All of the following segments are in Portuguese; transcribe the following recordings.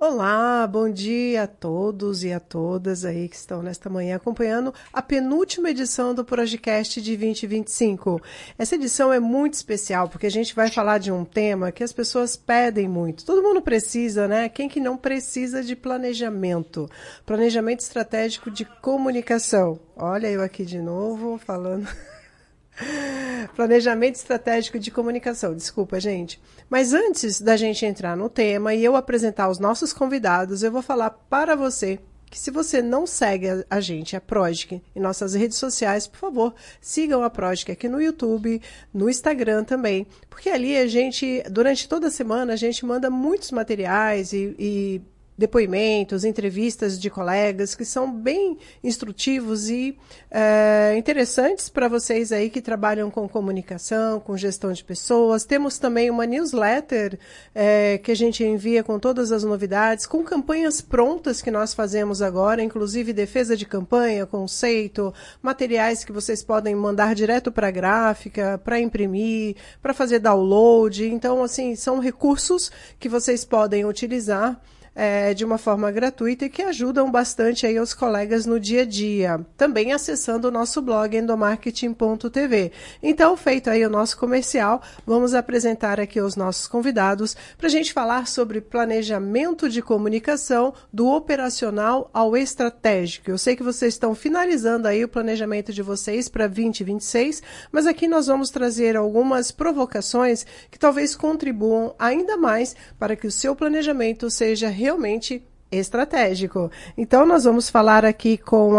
Olá, bom dia a todos e a todas aí que estão nesta manhã acompanhando a penúltima edição do Projecast de 2025. Essa edição é muito especial porque a gente vai falar de um tema que as pessoas pedem muito. Todo mundo precisa, né? Quem que não precisa de planejamento? Planejamento estratégico de comunicação. Olha eu aqui de novo falando... Planejamento estratégico de comunicação, desculpa, gente. Mas antes da gente entrar no tema e eu apresentar os nossos convidados, eu vou falar para você que se você não segue a gente, a Project, em nossas redes sociais, por favor, sigam a Project aqui no YouTube, no Instagram também, porque ali a gente, durante toda a semana, a gente manda muitos materiais e depoimentos, entrevistas de colegas que são bem instrutivos e interessantes para vocês aí que trabalham com comunicação, com gestão de pessoas. Temos também uma newsletter que a gente envia com todas as novidades, com campanhas prontas que nós fazemos agora, inclusive defesa de campanha, conceito, materiais que vocês podem mandar direto para a gráfica, para imprimir, para fazer download. Então, assim, são recursos que vocês podem utilizar de uma forma gratuita e que ajudam bastante aí os colegas no dia a dia. Também acessando o nosso blog endomarketing.tv. Então, feito aí o nosso comercial, vamos apresentar aqui os nossos convidados para a gente falar sobre planejamento de comunicação do operacional ao estratégico. Eu sei que vocês estão finalizando aí o planejamento de vocês para 2026, mas aqui nós vamos trazer algumas provocações que talvez contribuam ainda mais para que o seu planejamento seja realmente estratégico. Então, nós vamos falar aqui com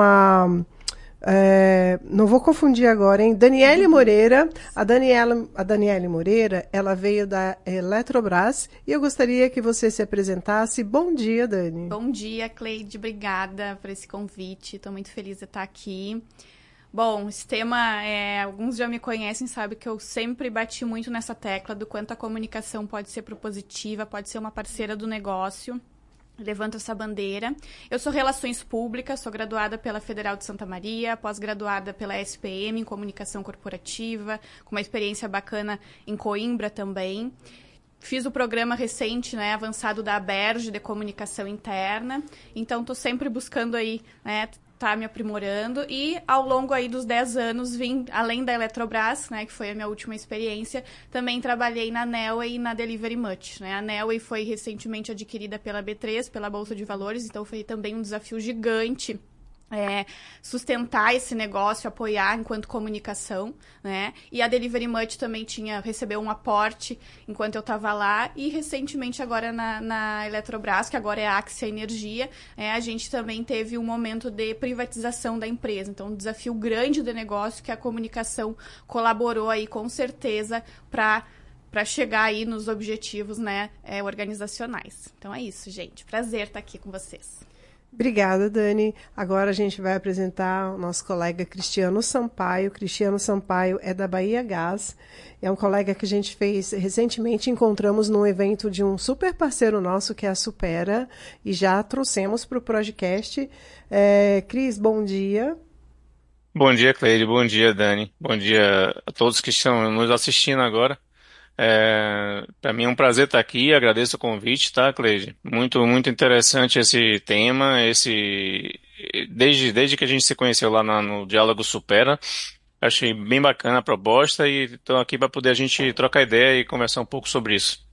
não vou confundir agora, hein? Daniele Moreira. A Daniele Moreira, ela veio da Eletrobras e eu gostaria que você se apresentasse. Bom dia, Dani. Bom dia, Cleide. Obrigada por esse convite. Estou muito feliz de estar aqui. Bom, esse tema, alguns já me conhecem, sabem que eu sempre bati muito nessa tecla do quanto a comunicação pode ser propositiva, pode ser uma parceira do negócio. Levanto essa bandeira. Eu sou Relações Públicas, sou graduada pela Federal de Santa Maria, pós-graduada pela SPM em Comunicação Corporativa, com uma experiência bacana em Coimbra também. Fiz o programa recente, avançado da ABERJ, de Comunicação Interna. Então, estou sempre buscando aí, tá me aprimorando e ao longo aí dos 10 anos vim, além da Eletrobras, que foi a minha última experiência, também trabalhei na Neoway e na Delivery Much, A Neoway foi recentemente adquirida pela B3, pela Bolsa de Valores, então foi também um desafio gigante sustentar esse negócio, apoiar enquanto comunicação, E a Delivery Much também recebeu um aporte enquanto eu estava lá. E recentemente agora na Eletrobras, que agora é a Axia Energia, a gente também teve um momento de privatização da empresa. Então, um desafio grande do negócio que a comunicação colaborou aí com certeza para chegar aí nos objetivos organizacionais. Então é isso, gente. Prazer estar aqui com vocês. Obrigada, Dani. Agora a gente vai apresentar o nosso colega Cristiano Sampaio. Cristiano Sampaio é da Bahia Gás. É um colega que a gente recentemente encontramos num evento de um super parceiro nosso, que é a Supera, e já trouxemos para o Projecast. Cris, bom dia. Bom dia, Cleide. Bom dia, Dani. Bom dia a todos que estão nos assistindo agora. Para mim é um prazer estar aqui, agradeço o convite, tá, Cleide? Muito, muito interessante esse tema, desde que a gente se conheceu lá no Diálogo Supera, achei bem bacana a proposta e estou aqui para poder a gente trocar ideia e conversar um pouco sobre isso.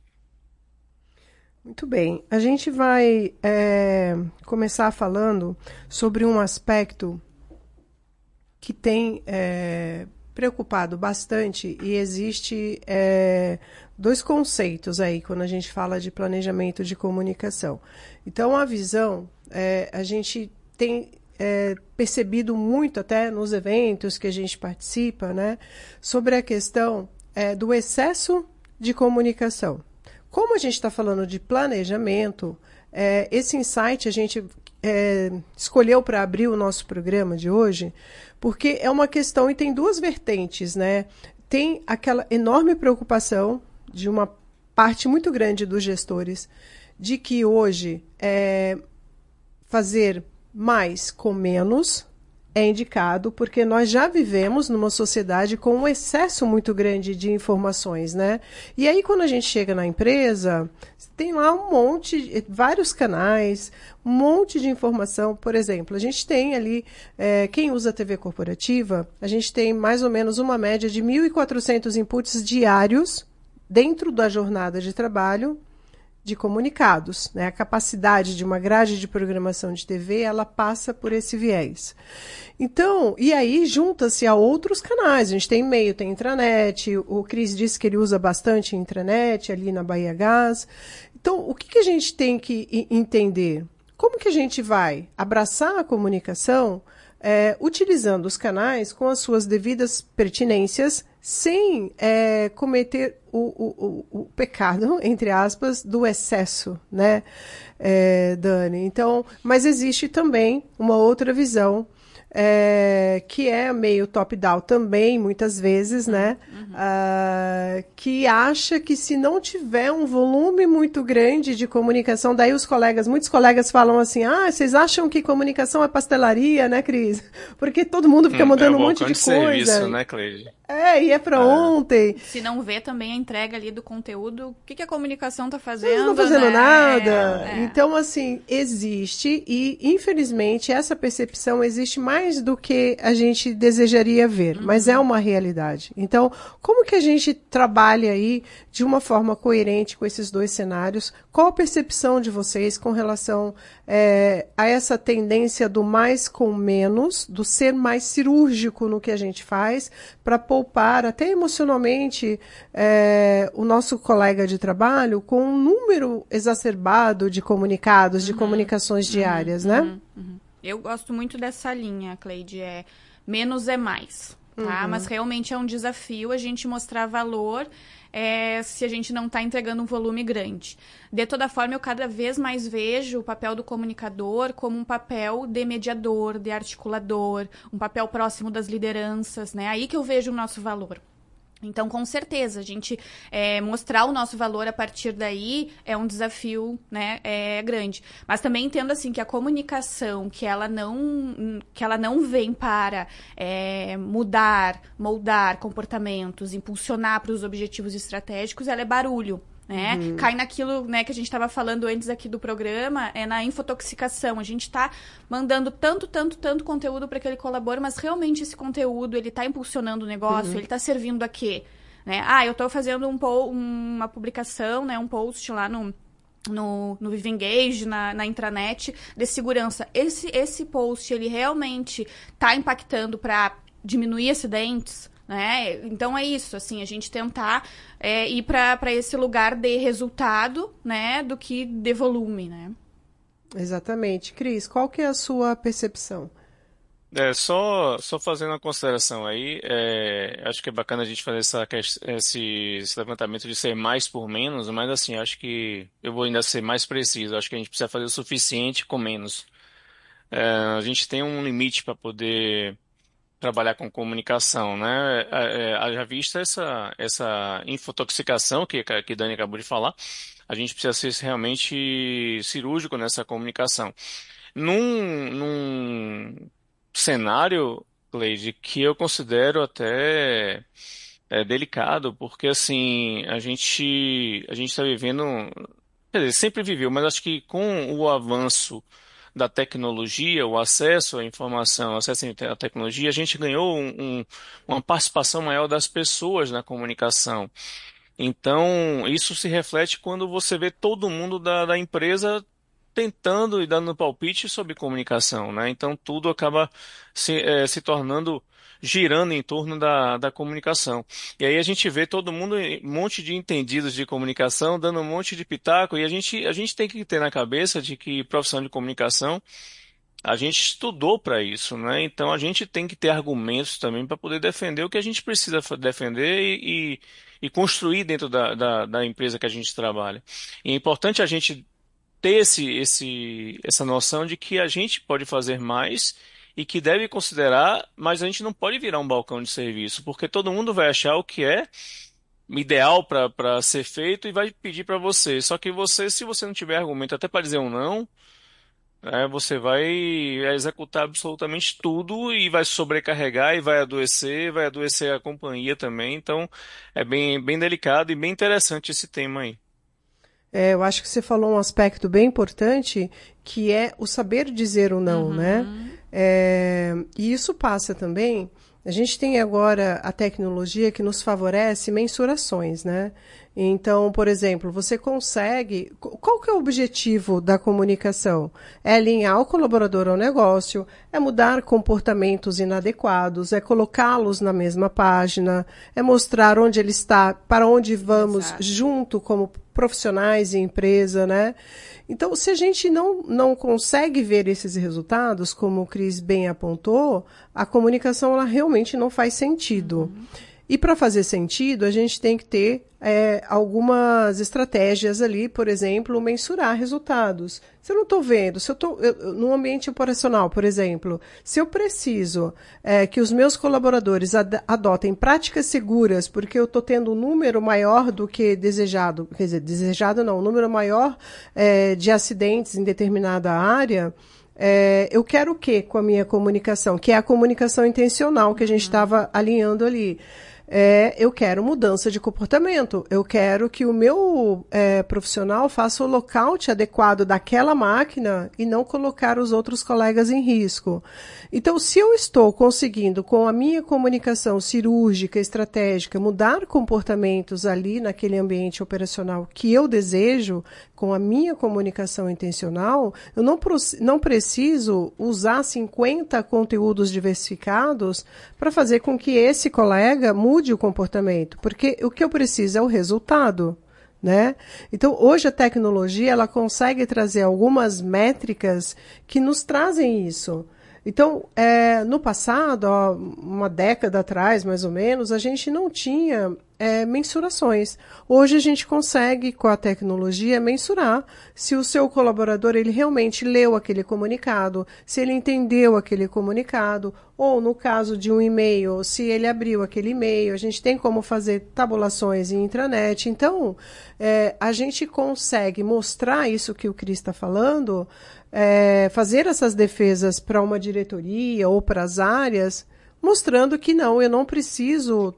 Muito bem, a gente vai começar falando sobre um aspecto que tem preocupado bastante e existe dois conceitos aí quando a gente fala de planejamento de comunicação. Então, a visão, a gente tem percebido muito até nos eventos que a gente participa, sobre a questão do excesso de comunicação. Como a gente está falando de planejamento, esse insight a gente escolheu para abrir o nosso programa de hoje, porque é uma questão e tem duas vertentes, Tem aquela enorme preocupação de uma parte muito grande dos gestores de que hoje fazer mais com menos é indicado, porque nós já vivemos numa sociedade com um excesso muito grande de informações, né? E aí, quando a gente chega na empresa, tem lá um monte, vários canais, um monte de informação. Por exemplo, a gente tem ali, quem usa TV corporativa, a gente tem mais ou menos uma média de 1.400 inputs diários dentro da jornada de trabalho, de comunicados, né? A capacidade de uma grade de programação de TV, ela passa por esse viés. Então, e aí junta-se a outros canais. A gente tem e-mail, tem intranet, o Cris disse que ele usa bastante intranet ali na Bahia Gás. Então, o que a gente tem que entender? Como que a gente vai abraçar a comunicação utilizando os canais com as suas devidas pertinências, sem cometer o pecado, entre aspas, do excesso, né, Dani? Então, mas existe também uma outra visão, que é meio top-down também, muitas vezes, né? Que acha que se não tiver um volume muito grande de comunicação, daí muitos colegas falam assim, vocês acham que comunicação é pastelaria, né, Cris? Porque todo mundo fica mandando um monte de coisa. Serviço, né, Cleide? E é para ontem. Se não vê também a entrega ali do conteúdo, o que a comunicação está fazendo? Eles não estão fazendo, né, nada. É. Então, assim, existe e, infelizmente, essa percepção existe mais do que a gente desejaria ver, mas é uma realidade. Então, como que a gente trabalha aí de uma forma coerente com esses dois cenários? Qual a percepção de vocês com relação a essa tendência do mais com menos, do ser mais cirúrgico no que a gente faz, para poupar até emocionalmente o nosso colega de trabalho com um número exacerbado de comunicados, de comunicações diárias, né? Eu gosto muito dessa linha, Cleide, menos é mais, tá? Mas realmente é um desafio a gente mostrar valor se a gente não está entregando um volume grande. De toda forma, eu cada vez mais vejo o papel do comunicador como um papel de mediador, de articulador, um papel próximo das lideranças, né? Aí que eu vejo o nosso valor. Então, com certeza, a gente mostrar o nosso valor a partir daí é um desafio, né, grande. Mas também entendo assim que a comunicação, que ela não vem para mudar, moldar comportamentos, impulsionar para os objetivos estratégicos, ela é barulho. Né? Cai naquilo, né, que a gente estava falando antes aqui do programa, na infotoxicação. A gente está mandando tanto conteúdo para que ele colabore, mas realmente esse conteúdo, ele está impulsionando o negócio, ele está servindo a quê? Né? Eu estou fazendo uma publicação, né, um post lá no Vive Engage, na intranet de segurança. Esse post, ele realmente está impactando para diminuir acidentes? Né? Então é isso, assim, a gente tentar ir para esse lugar de resultado, né, do que de volume, né? Exatamente. Cris, qual que é a sua percepção? Só fazendo uma consideração aí, acho que é bacana a gente fazer esse levantamento de ser mais por menos, mas assim, acho que eu vou ainda ser mais preciso, acho que a gente precisa fazer o suficiente com menos. A gente tem um limite para poder trabalhar com comunicação, né? Haja vista essa infotoxicação que Dani acabou de falar, a gente precisa ser realmente cirúrgico nessa comunicação. Num cenário, Cleide, que eu considero até delicado, porque assim, a gente está vivendo, quer dizer, sempre viveu, mas acho que com o avanço da tecnologia, o acesso à informação, o acesso à tecnologia, a gente ganhou uma participação maior das pessoas na comunicação. Então, isso se reflete quando você vê todo mundo da empresa tentando e dando palpite sobre comunicação, né? Então, tudo acaba se tornando, girando em torno da comunicação. E aí a gente vê todo mundo, um monte de entendidos de comunicação, dando um monte de pitaco, e a gente tem que ter na cabeça de que profissão de comunicação a gente estudou para isso, né? Então a gente tem que ter argumentos também para poder defender o que a gente precisa defender e construir dentro da empresa que a gente trabalha. E é importante a gente ter essa noção de que a gente pode fazer mais e que deve considerar, mas a gente não pode virar um balcão de serviço, porque todo mundo vai achar o que é ideal para ser feito e vai pedir para você. Só que você, se você não tiver argumento até para dizer um não, Você vai executar absolutamente tudo e vai sobrecarregar e vai adoecer a companhia também. Então, é bem delicado e bem interessante esse tema aí. Eu acho que você falou um aspecto bem importante, que é o saber dizer o não, né? Uhum. E isso passa também. A gente tem agora a tecnologia que nos favorece mensurações, né? Então, por exemplo, você consegue. Qual que é o objetivo da comunicação? É alinhar o colaborador ao negócio, é mudar comportamentos inadequados, é colocá-los na mesma página, é mostrar onde ele está, para onde vamos Exato. junto como profissionais e empresa, né? Então, se a gente não consegue ver esses resultados, como o Cris bem apontou, a comunicação ela realmente não faz sentido. E para fazer sentido, a gente tem que ter algumas estratégias ali, por exemplo, mensurar resultados. Se eu não estou vendo, se eu estou no ambiente operacional, por exemplo, se eu preciso que os meus colaboradores adotem práticas seguras, porque eu estou tendo um número maior do que desejado, quer dizer, desejado não, um número maior de acidentes em determinada área, eu quero o quê com a minha comunicação? Que é a comunicação intencional que a gente estava alinhando ali. Eu quero mudança de comportamento. Eu quero que o meu profissional faça o lockout adequado daquela máquina e não colocar os outros colegas em risco. Então, se eu estou conseguindo, com a minha comunicação cirúrgica, estratégica, mudar comportamentos ali naquele ambiente operacional que eu desejo, com a minha comunicação intencional, eu não preciso usar 50 conteúdos diversificados para fazer com que esse colega mude o comportamento, porque o que eu preciso é o resultado, né? Então, hoje a tecnologia ela consegue trazer algumas métricas que nos trazem isso. Então, no passado, uma década atrás, mais ou menos, a gente não tinha mensurações. Hoje a gente consegue, com a tecnologia, mensurar se o seu colaborador ele realmente leu aquele comunicado, se ele entendeu aquele comunicado, ou no caso de um e-mail, se ele abriu aquele e-mail. A gente tem como fazer tabulações em intranet. Então, a gente consegue mostrar isso que o Cris está falando, fazer essas defesas para uma diretoria ou para as áreas, mostrando que não, eu não preciso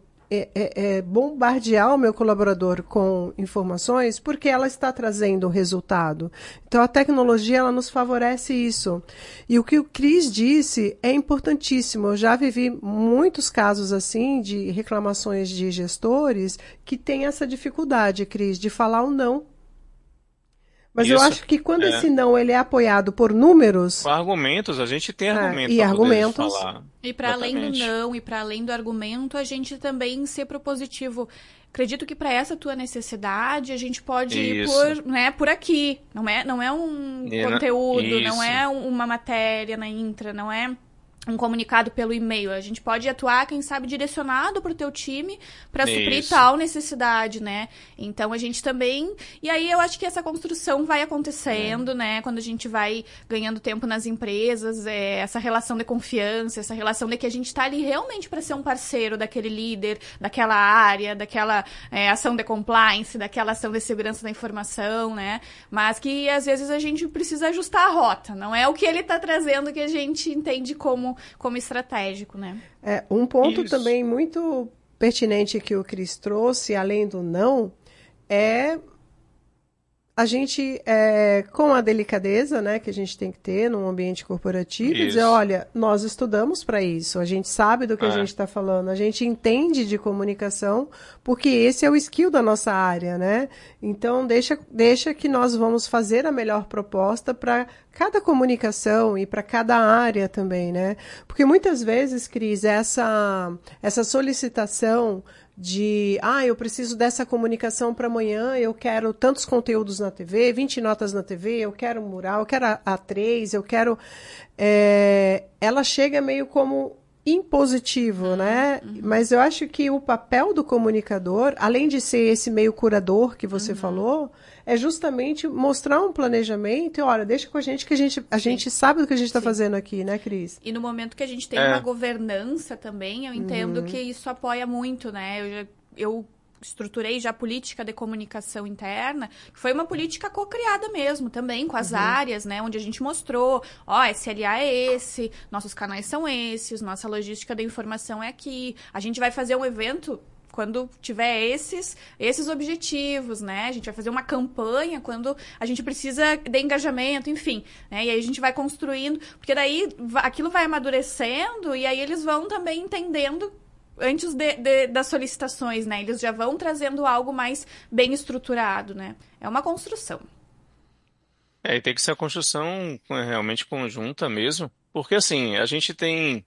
bombardear o meu colaborador com informações porque ela está trazendo resultado. Então, a tecnologia ela nos favorece isso. E o que o Cris disse é importantíssimo. Eu já vivi muitos casos assim de reclamações de gestores que têm essa dificuldade, Cris, de falar o não. Mas eu Isso. acho que quando É. esse não ele é apoiado por números Com argumentos, a gente tem argumento e para poder argumentos, falar. E para além do Exatamente. não e para além do argumento, a gente também ser propositivo. Acredito que para essa tua necessidade a gente pode ir Isso. por aqui. Não é um conteúdo, não Isso. é uma matéria na intra, não é um comunicado pelo e-mail. A gente pode atuar, quem sabe, direcionado para o teu time para suprir Isso. tal necessidade, né? Então a gente também. E aí eu acho que essa construção vai acontecendo, né? Quando a gente vai ganhando tempo nas empresas, essa relação de confiança, essa relação de que a gente está ali realmente para ser um parceiro daquele líder, daquela área, daquela ação de compliance, daquela ação de segurança da informação, né? Mas que às vezes a gente precisa ajustar a rota. Não é o que ele está trazendo que a gente entende como estratégico, né? Um ponto Isso. também muito pertinente que o Cris trouxe, além do não, é a gente, com a delicadeza, né, que a gente tem que ter num ambiente corporativo, dizer, Isso. olha, nós estudamos para isso, a gente sabe do que a gente está falando, a gente entende de comunicação, porque esse é o skill da nossa área, né? Então, deixa que nós vamos fazer a melhor proposta para cada comunicação e para cada área também, né? Porque muitas vezes, Cris, essa solicitação de, eu preciso dessa comunicação para amanhã, eu quero tantos conteúdos na TV, 20 notas na TV, eu quero mural, eu quero A3, eu quero... ela chega meio como impositivo, né? Mas eu acho que o papel do comunicador, além de ser esse meio curador que você falou, é justamente mostrar um planejamento e, olha, deixa com a gente que a gente sabe do que a gente está fazendo aqui, né, Cris? E no momento que a gente tem uma governança também, eu entendo que isso apoia muito, né? Eu estruturei já a política de comunicação interna, que foi uma política co-criada mesmo, também com as áreas, né, onde a gente mostrou, SLA é esse, nossos canais são esses, nossa logística da informação é aqui, a gente vai fazer um evento quando tiver esses objetivos, né? A gente vai fazer uma campanha quando a gente precisa de engajamento, enfim, né? E aí a gente vai construindo, porque daí aquilo vai amadurecendo e aí eles vão também entendendo antes das solicitações, né? Eles já vão trazendo algo mais bem estruturado, né? É uma construção. E tem que ser uma construção realmente conjunta mesmo, porque assim, a gente tem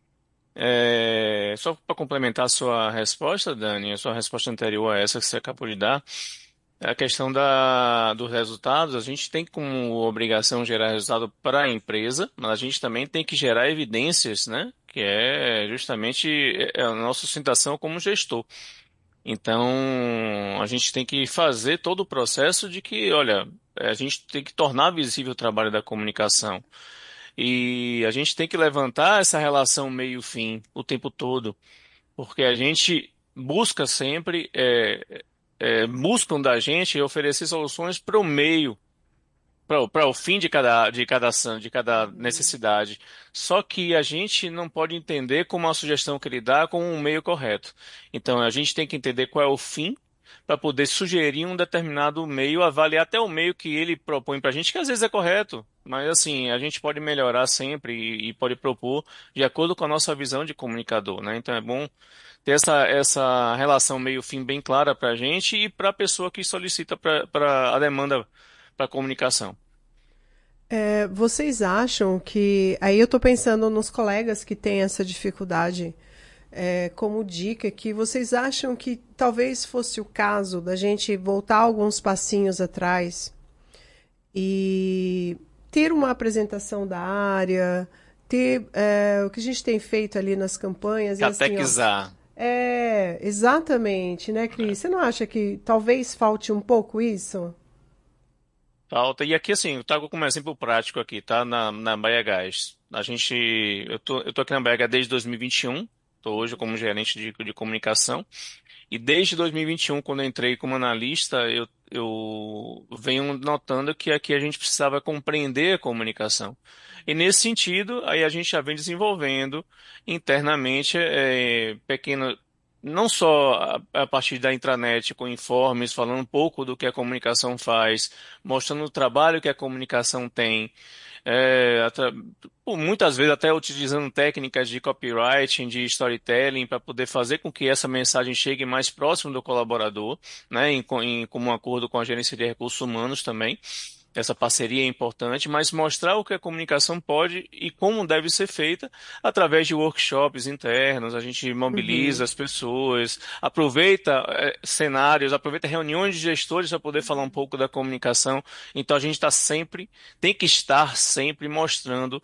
só para complementar a sua resposta, Dani, a sua resposta anterior a essa que você acabou de dar, a questão dos resultados, a gente tem como obrigação gerar resultado para a empresa, mas a gente também tem que gerar evidências, né? Que é justamente a nossa sustentação como gestor. Então, a gente tem que fazer todo o processo de que, olha, a gente tem que tornar visível o trabalho da comunicação. E a gente tem que levantar essa relação meio-fim o tempo todo, porque a gente busca sempre, buscam da gente oferecer soluções para o meio, para o fim de cada ação, de cada necessidade. Só que a gente não pode entender como a sugestão que ele dá como um meio correto. Então a gente tem que entender qual é o fim para poder sugerir um determinado meio, avaliar até o meio que ele propõe para a gente, que às vezes é correto, mas assim, a gente pode melhorar sempre e pode propor de acordo com a nossa visão de comunicador, né? Então é bom ter essa relação meio-fim bem clara para a gente e para a pessoa que solicita para a demanda para comunicação. Vocês acham que... Aí eu estou pensando nos colegas que têm essa dificuldade, como dica, que vocês acham que talvez fosse o caso da gente voltar alguns passinhos atrás e ter uma apresentação da área, ter o que a gente tem feito ali nas campanhas. Catequizar. Assim, exatamente, né, Cris? Você não acha que talvez falte um pouco isso? Falta. E aqui, assim, eu trago como exemplo prático aqui, tá? Na Baia Gás. Eu tô aqui na Baia Gás desde 2021. Estou hoje como gerente de comunicação. E desde 2021, quando eu entrei como analista, eu venho notando que aqui a gente precisava compreender a comunicação. E nesse sentido, aí a gente já vem desenvolvendo internamente pequeno, não só a partir da intranet com informes, falando um pouco do que a comunicação faz, mostrando o trabalho que a comunicação tem, muitas vezes até utilizando técnicas de copywriting, de storytelling, para poder fazer com que essa mensagem chegue mais próximo do colaborador, né, em comum acordo com a gerência de recursos humanos também. Essa parceria é importante, mas mostrar o que a comunicação pode e como deve ser feita através de workshops internos. A gente mobiliza as pessoas, aproveita cenários, aproveita reuniões de gestores para poder falar um pouco da comunicação. Então a gente tem que estar sempre mostrando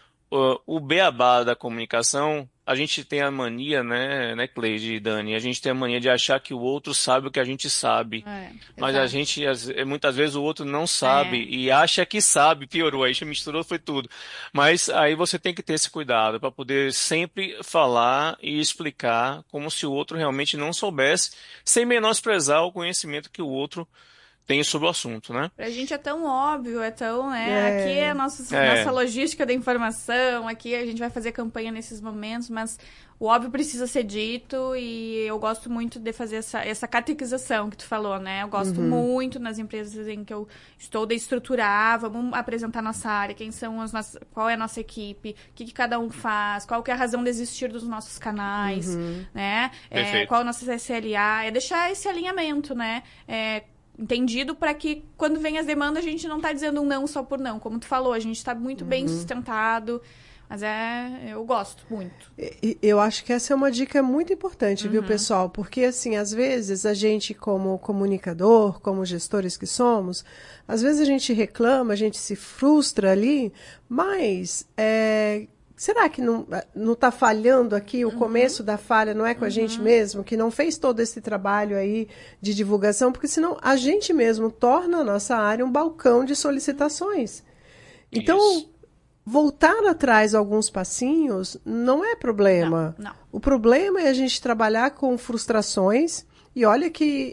o beabá da comunicação. A gente tem a mania, né, Cleide e Dani, a gente tem a mania de achar que o outro sabe o que a gente sabe. Mas a gente, muitas vezes, o outro não sabe e acha que sabe, piorou, aí misturou, foi tudo. Mas aí você tem que ter esse cuidado para poder sempre falar e explicar como se o outro realmente não soubesse, sem menosprezar o conhecimento que o outro tem sobre o assunto, né? Pra gente é tão óbvio, né? Aqui é a nossa logística da informação, aqui a gente vai fazer campanha nesses momentos, mas o óbvio precisa ser dito e eu gosto muito de fazer essa catequização que tu falou, né? Eu gosto muito nas empresas em que eu estou de estruturar, vamos apresentar nossa área, qual é a nossa equipe, o que cada um faz, qual que é a razão de existir dos nossos canais, né? Qual é a nossa SLA, deixar esse alinhamento, né? Entendido para que quando vem as demandas a gente não está dizendo um não só por não, como tu falou, a gente está muito bem sustentado, mas eu gosto muito. Eu acho que essa é uma dica muito importante, viu, pessoal? Porque, assim, às vezes a gente, como comunicador, como gestores que somos, às vezes a gente reclama, a gente se frustra ali, mas será que não está falhando aqui? O começo da falha não é com a gente mesmo? Que não fez todo esse trabalho aí de divulgação? Porque senão a gente mesmo torna a nossa área um balcão de solicitações. Então, voltar atrás alguns passinhos não é problema. Não. O problema é a gente trabalhar com frustrações E olha que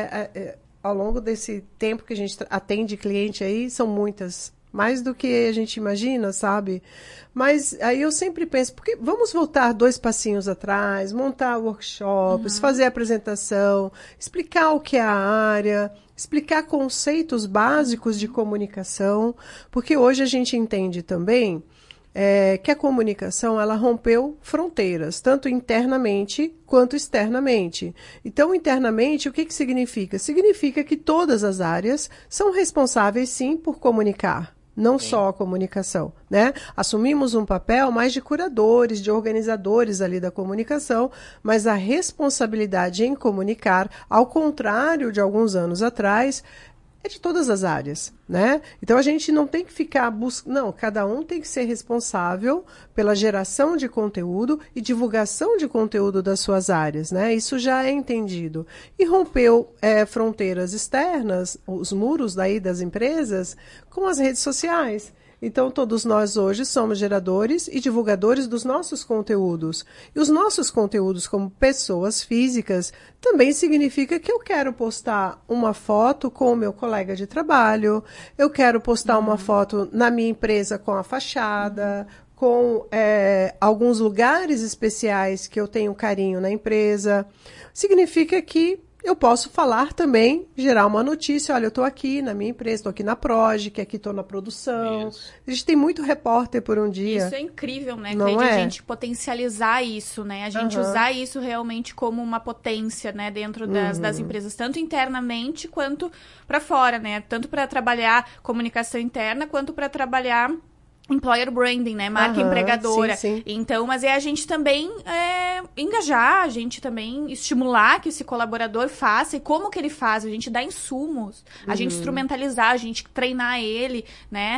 ao longo desse tempo que a gente atende cliente aí, são muitas. Mais do que a gente imagina, sabe? Mas aí eu sempre penso, porque vamos voltar 2 passinhos atrás, montar workshops, fazer apresentação, explicar o que é a área, explicar conceitos básicos de comunicação, porque hoje a gente entende também que a comunicação ela rompeu fronteiras, tanto internamente quanto externamente. Então, internamente, o que significa? Significa que todas as áreas são responsáveis, sim, por comunicar. Não Sim. só a comunicação, né? Assumimos um papel mais de curadores, de organizadores ali da comunicação, mas a responsabilidade em comunicar, ao contrário de alguns anos atrás, é de todas as áreas, né? Então a gente não tem que ficar buscando, não, cada um tem que ser responsável pela geração de conteúdo e divulgação de conteúdo das suas áreas, né? Isso já é entendido. E rompeu fronteiras externas, os muros daí das empresas, com as redes sociais. Então, todos nós hoje somos geradores e divulgadores dos nossos conteúdos. E os nossos conteúdos como pessoas físicas também significa que eu quero postar uma foto com o meu colega de trabalho, eu quero postar uma foto na minha empresa com a fachada, com alguns lugares especiais que eu tenho carinho na empresa. Significa que eu posso falar também, gerar uma notícia, olha, eu estou aqui na minha empresa, estou aqui na Progic, aqui estou na produção. Isso. A gente tem muito repórter por um dia. Isso é incrível, né, Não Cleide? é? A gente potencializar isso, né? A gente usar isso realmente como uma potência, né, dentro das empresas, tanto internamente quanto para fora, né? Tanto para trabalhar comunicação interna quanto para trabalhar employer branding, né? Marca empregadora. Sim, sim. Então, mas é a gente também engajar, a gente também estimular que esse colaborador faça. E como que ele faz? A gente dá insumos, a gente instrumentalizar, a gente treinar ele, né?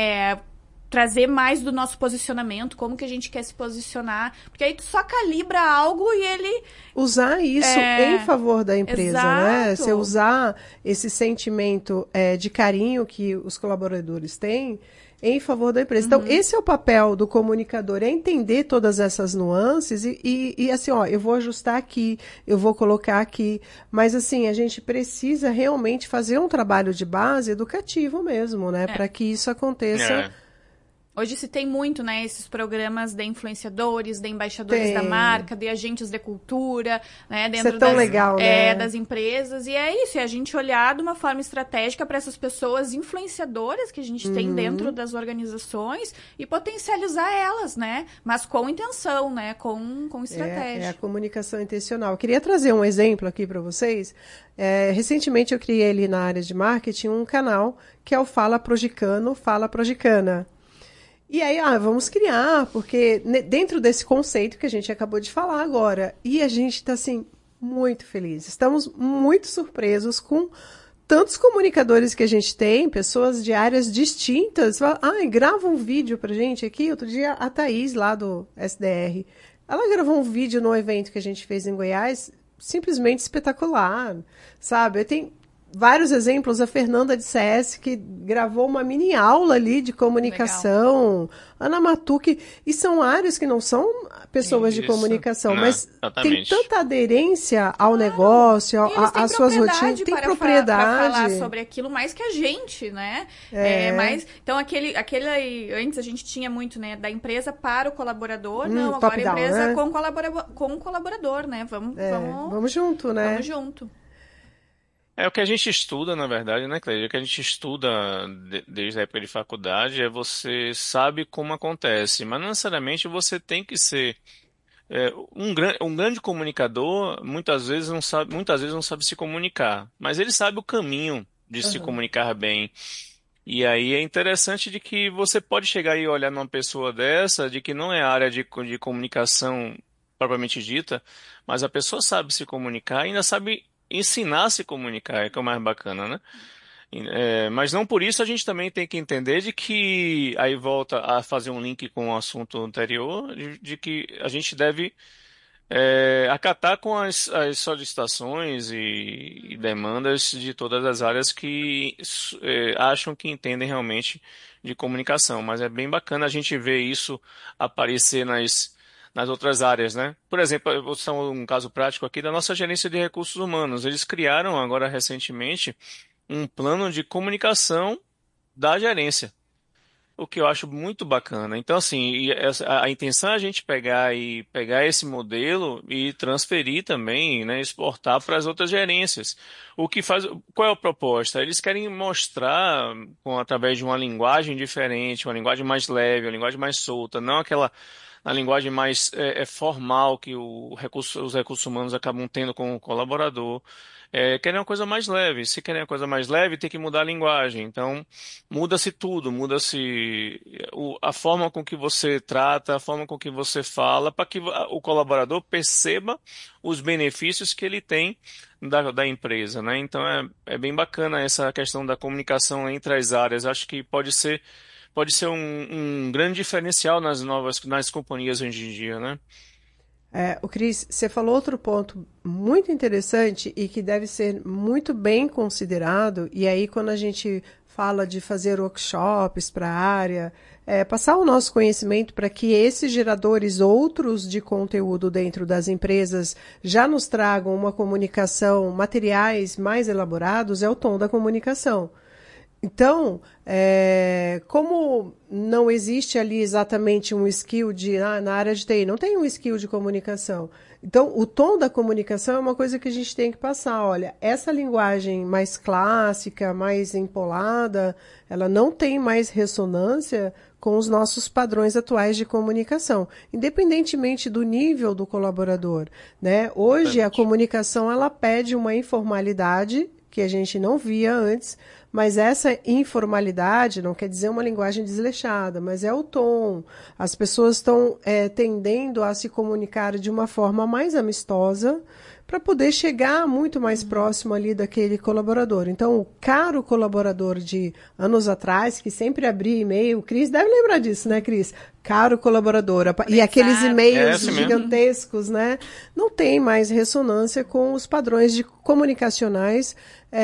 Trazer mais do nosso posicionamento, como que a gente quer se posicionar. Porque aí tu só calibra algo e ele... Usar isso em favor da empresa, né? Exato. Você usar esse sentimento de carinho que os colaboradores têm em favor da empresa. Então, esse é o papel do comunicador, é entender todas essas nuances e assim, ó, eu vou ajustar aqui, eu vou colocar aqui, mas assim, a gente precisa realmente fazer um trabalho de base educativo mesmo, né? Para que isso aconteça. Hoje se tem muito, né, esses programas de influenciadores, de embaixadores da Tem. marca, de agentes de cultura, né, Isso dentro é tão legal, né? das empresas. E é isso, é a gente olhar de uma forma estratégica para essas pessoas influenciadoras que a gente tem dentro das organizações e potencializar elas, né? Mas com intenção, né? Com estratégia. É a comunicação intencional. Eu queria trazer um exemplo aqui para vocês. Recentemente eu criei ali na área de marketing um canal que é o Fala Progicano, Fala Progicana. E aí, vamos criar, porque dentro desse conceito que a gente acabou de falar agora, e a gente está, assim, muito feliz. Estamos muito surpresos com tantos comunicadores que a gente tem, pessoas de áreas distintas. Grava um vídeo pra gente aqui. Outro dia, a Thaís, lá do SDR, ela gravou um vídeo no evento que a gente fez em Goiás, simplesmente espetacular, sabe? Tem vários exemplos, a Fernanda de CS, que gravou uma mini aula ali de comunicação, Ana Matuque, e são áreas que não são pessoas de comunicação, mas exatamente. tem tanta aderência ao negócio, às suas rotinas, tem propriedade para falar sobre aquilo mais que a gente, né? Então antes a gente tinha muito, né, da empresa para o colaborador, não, agora a empresa, né? com o colaborador, né? Vamos junto, né? Vamos junto. É o que a gente estuda, na verdade, né, Cleide? O que a gente estuda desde a época de faculdade é você sabe como acontece, mas não necessariamente você tem que ser um grande comunicador. Muitas vezes não sabe se comunicar, mas ele sabe o caminho de se comunicar bem. E aí é interessante de que você pode chegar e olhar numa pessoa dessa, de que não é área de comunicação propriamente dita, mas a pessoa sabe se comunicar e ainda sabe ensinar a se comunicar, que é o mais bacana, né? Mas não por isso a gente também tem que entender de que, aí volta a fazer um link com o assunto anterior, de que a gente deve acatar com as solicitações e demandas de todas as áreas que acham que entendem realmente de comunicação. Mas é bem bacana a gente ver isso aparecer nas outras áreas, né? Por exemplo, eu vou citar um caso prático aqui da nossa gerência de recursos humanos. Eles criaram agora recentemente um plano de comunicação da gerência. O que eu acho muito bacana. Então, assim, a intenção é a gente pegar esse modelo e transferir também, né, exportar para as outras gerências. O que faz, qual é a proposta? Eles querem mostrar, através de uma linguagem diferente, uma linguagem mais leve, uma linguagem mais solta, não aquela a linguagem mais formal que os recursos humanos acabam tendo com o colaborador. Querem uma coisa mais leve. Se querem uma coisa mais leve, tem que mudar a linguagem. Então, muda-se tudo, muda-se a forma com que você trata, a forma com que você fala, para que o colaborador perceba os benefícios que ele tem da empresa, né? Então, é bem bacana essa questão da comunicação entre as áreas. Acho que pode ser um grande diferencial nas companhias hoje em dia, né? O Cris, você falou outro ponto muito interessante e que deve ser muito bem considerado. E aí, quando a gente fala de fazer workshops para a área, passar o nosso conhecimento para que esses geradores outros de conteúdo dentro das empresas já nos tragam uma comunicação, materiais mais elaborados, é o tom da comunicação. Então, como não existe ali exatamente um skill na área de TI, não tem um skill de comunicação. Então, o tom da comunicação é uma coisa que a gente tem que passar. Olha, essa linguagem mais clássica, mais empolada, ela não tem mais ressonância com os nossos padrões atuais de comunicação, independentemente do nível do colaborador, né? Hoje, a comunicação, ela pede uma informalidade que a gente não via antes, mas essa informalidade não quer dizer uma linguagem desleixada, mas é o tom. As pessoas estão tendendo a se comunicar de uma forma mais amistosa para poder chegar muito mais próximo ali daquele colaborador. Então, o caro colaborador de anos atrás, que sempre abria e-mail, o Cris deve lembrar disso, né, Cris? Caro colaborador. E aqueles e-mails assim gigantescos, né? Não tem mais ressonância com os padrões comunicacionais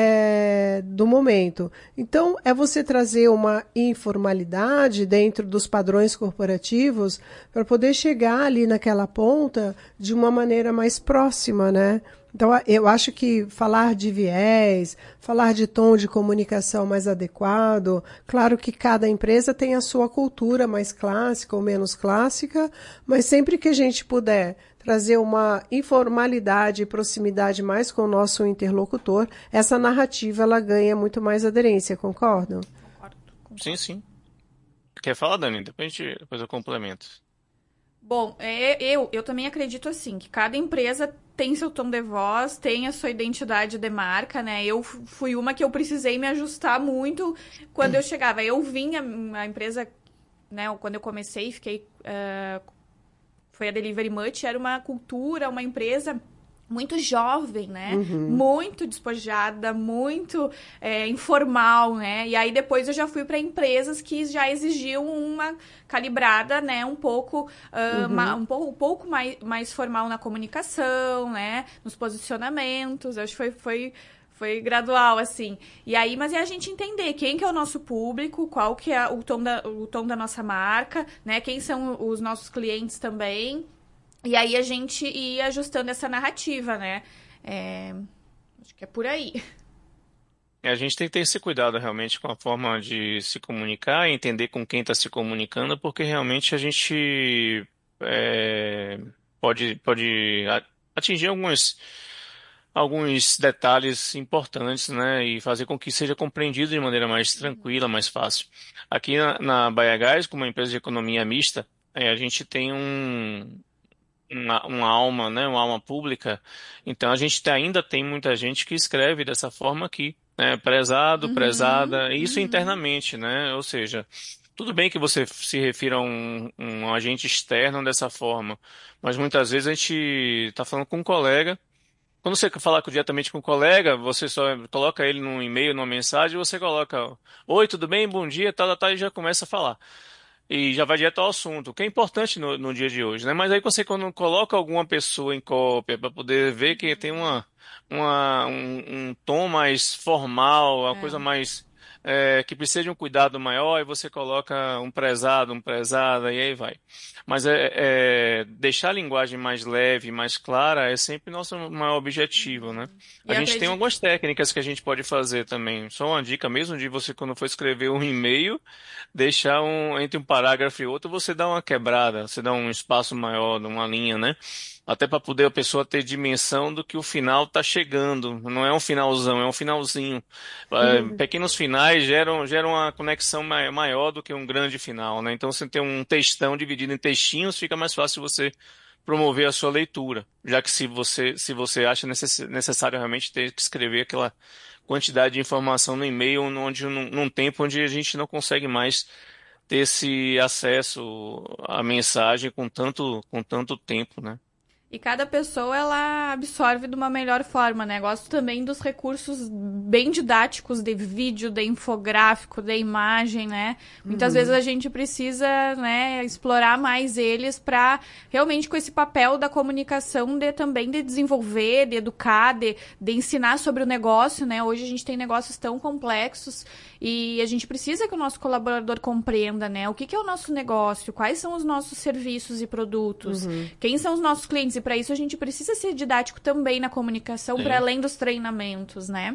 do momento. Então, é você trazer uma informalidade dentro dos padrões corporativos para poder chegar ali naquela ponta de uma maneira mais próxima, né? Então, eu acho que falar de viés, falar de tom de comunicação mais adequado, claro que cada empresa tem a sua cultura mais clássica ou menos clássica, mas sempre que a gente puder trazer uma informalidade e proximidade mais com o nosso interlocutor, essa narrativa ela ganha muito mais aderência, concordam? Concordo, concordo. Sim, sim. Quer falar, Dani? Depois eu complemento. Bom, eu também acredito assim, que cada empresa tem seu tom de voz, tem a sua identidade de marca, né? Eu fui uma que eu precisei me ajustar muito quando eu chegava. Eu vim, a empresa, né, quando eu comecei, foi a Delivery Much, era uma cultura, uma empresa muito jovem, né? Muito despojada, muito informal, né? E aí depois eu já fui para empresas que já exigiam uma calibrada, né? Um pouco mais formal na comunicação, né? Nos posicionamentos. Acho que foi gradual, assim. E aí, mas é a gente entender quem que é o nosso público, qual que é o tom da nossa marca, né? Quem são os nossos clientes também. E aí a gente ia ajustando essa narrativa, né? Acho que é por aí. A gente tem que ter esse cuidado realmente com a forma de se comunicar e entender com quem está se comunicando, porque realmente a gente é, pode atingir alguns detalhes importantes, né? E fazer com que seja compreendido de maneira mais tranquila, mais fácil. Aqui na Baia Gás, como uma empresa de economia mista, a gente tem uma alma, né, uma alma pública. Então a gente ainda tem muita gente que escreve dessa forma aqui, né, prezado, prezada, e isso internamente, né? Ou seja, tudo bem que você se refira a um agente externo dessa forma, mas muitas vezes a gente está falando com um colega. Quando você falar diretamente com o colega, você só coloca ele num e-mail, numa mensagem, você coloca: Oi, tudo bem? Bom dia, tal, tal, tal, e já começa a falar. E já vai direto ao assunto, o que é importante no dia de hoje, né? Mas aí você, quando coloca alguma pessoa em cópia para poder ver que tem um tom mais formal, uma coisa mais que precisa de um cuidado maior, e você coloca um prezado, um prezada, e aí vai. Mas deixar a linguagem mais leve, mais clara, é sempre nosso maior objetivo, né? E A eu gente tem acredito. algumas técnicas que a gente pode fazer também. Só uma dica mesmo de você, quando for escrever um e-mail, deixar entre um parágrafo e outro, você dá uma quebrada, você dá um espaço maior, uma linha, né? Até para poder a pessoa ter dimensão do que o final está chegando. Não é um finalzão, é um finalzinho. Pequenos finais geram uma conexão maior do que um grande final, né? Então, você tem um textão dividido em textinhos, fica mais fácil você promover a sua leitura, já que se você acha necessário realmente ter que escrever aquela quantidade de informação no e-mail, num tempo onde a gente não consegue mais ter esse acesso à mensagem com tanto tempo, né? E cada pessoa ela absorve de uma melhor forma, né? Gosto também dos recursos bem didáticos de vídeo, de infográfico, de imagem, né? Muitas vezes a gente precisa, né, explorar mais eles para realmente com esse papel da comunicação de também de desenvolver, de educar, de ensinar sobre o negócio, né? Hoje a gente tem negócios tão complexos e a gente precisa que o nosso colaborador compreenda, né? O que é o nosso negócio, quais são os nossos serviços e produtos, quem são os nossos clientes. E para isso a gente precisa ser didático também na comunicação, para Sim. além dos treinamentos, né?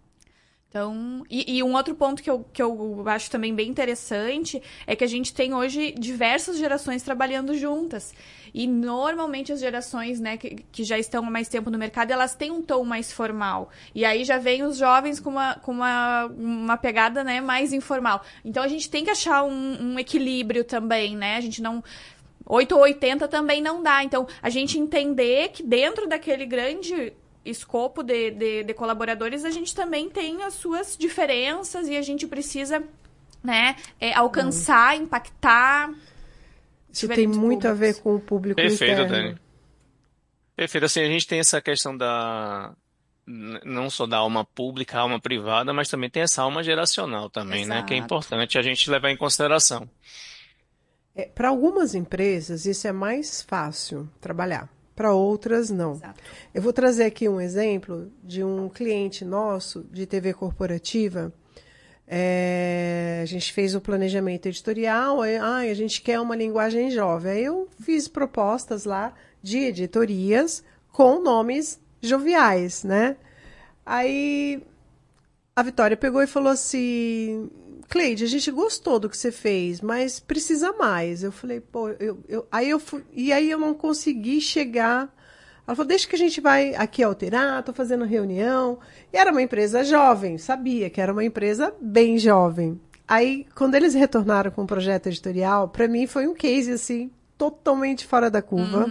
Então, e um outro ponto que eu acho também bem interessante é que a gente tem hoje diversas gerações trabalhando juntas. E normalmente as gerações, né, que já estão há mais tempo no mercado, elas têm um tom mais formal. E aí já vem os jovens com uma pegada, né, mais informal. Então a gente tem que achar um equilíbrio também, né? A gente não 8 ou 80 também não dá. Então, a gente entender que dentro daquele grande escopo de colaboradores, a gente também tem as suas diferenças e a gente precisa, né, alcançar, impactar Isso tem diferentes muito a ver públicos. com o público Perfeito, interno. Dani. Perfeito. Assim, a gente tem essa questão não só da alma pública, alma privada, mas também tem essa alma geracional também, né? Que é Exato. importante a gente levar em consideração. Para algumas empresas, isso é mais fácil trabalhar. Para outras, não. Exato. Eu vou trazer aqui um exemplo de um cliente nosso de TV corporativa. A gente fez o planejamento editorial, a gente quer uma linguagem jovem. Aí eu fiz propostas lá de editorias com nomes joviais, né? Aí a Vitória pegou e falou assim: Cleide, a gente gostou do que você fez, mas precisa mais. Eu falei, pô, aí eu fui, e aí eu não consegui chegar. Ela falou, deixa que a gente vai aqui alterar, tô fazendo reunião. E era uma empresa jovem, sabia que era uma empresa bem jovem. Aí, quando eles retornaram com o projeto editorial, para mim foi um case, assim, totalmente fora da curva.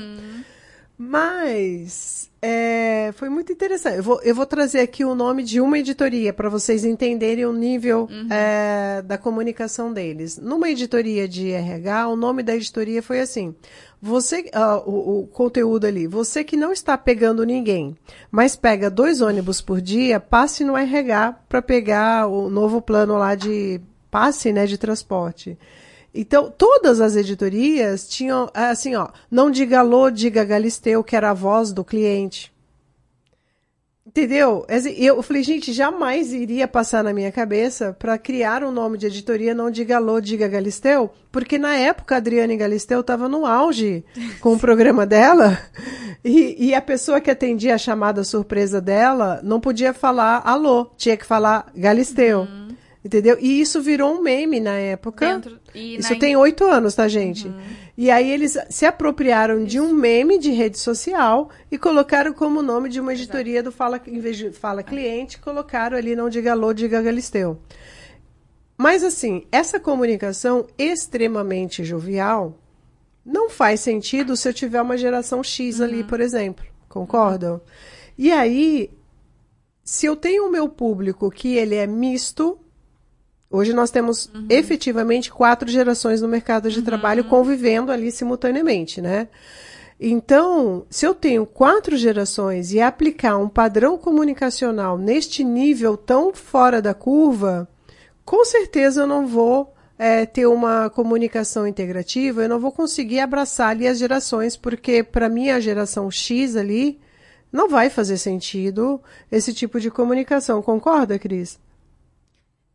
Mas foi muito interessante. Eu vou trazer aqui o nome de uma editoria para vocês entenderem o nível da comunicação deles. Numa editoria de RH, o nome da editoria foi assim: o conteúdo ali, você que não está pegando ninguém, mas pega 2 ônibus por dia, passe no RH para pegar o novo plano lá de passe, né, de transporte. Então, todas as editorias tinham, assim, ó, não diga alô, diga Galisteu, que era a voz do cliente. Entendeu? Eu falei, gente, jamais iria passar na minha cabeça para criar um nome de editoria, não diga alô, diga Galisteu, porque na época a Adriane Galisteu estava no auge com o programa dela e a pessoa que atendia a chamada surpresa dela não podia falar alô, tinha que falar Galisteu. Entendeu? E isso virou um meme na época. Isso tem 8 anos, tá, gente? E aí eles se apropriaram de um meme de rede social e colocaram como nome de uma editoria do Fala, em vez de Fala Cliente, colocaram ali não diga alô, diga Galisteu. Mas assim, essa comunicação extremamente jovial não faz sentido se eu tiver uma geração X ali, por exemplo. Concordam? E aí, se eu tenho o meu público que ele é misto. Hoje nós temos efetivamente 4 gerações no mercado de trabalho convivendo ali simultaneamente, né? Então, se eu tenho 4 gerações e aplicar um padrão comunicacional neste nível tão fora da curva, com certeza eu não vou ter uma comunicação integrativa, eu não vou conseguir abraçar ali as gerações, porque para mim a geração X ali não vai fazer sentido esse tipo de comunicação. Concorda, Cris?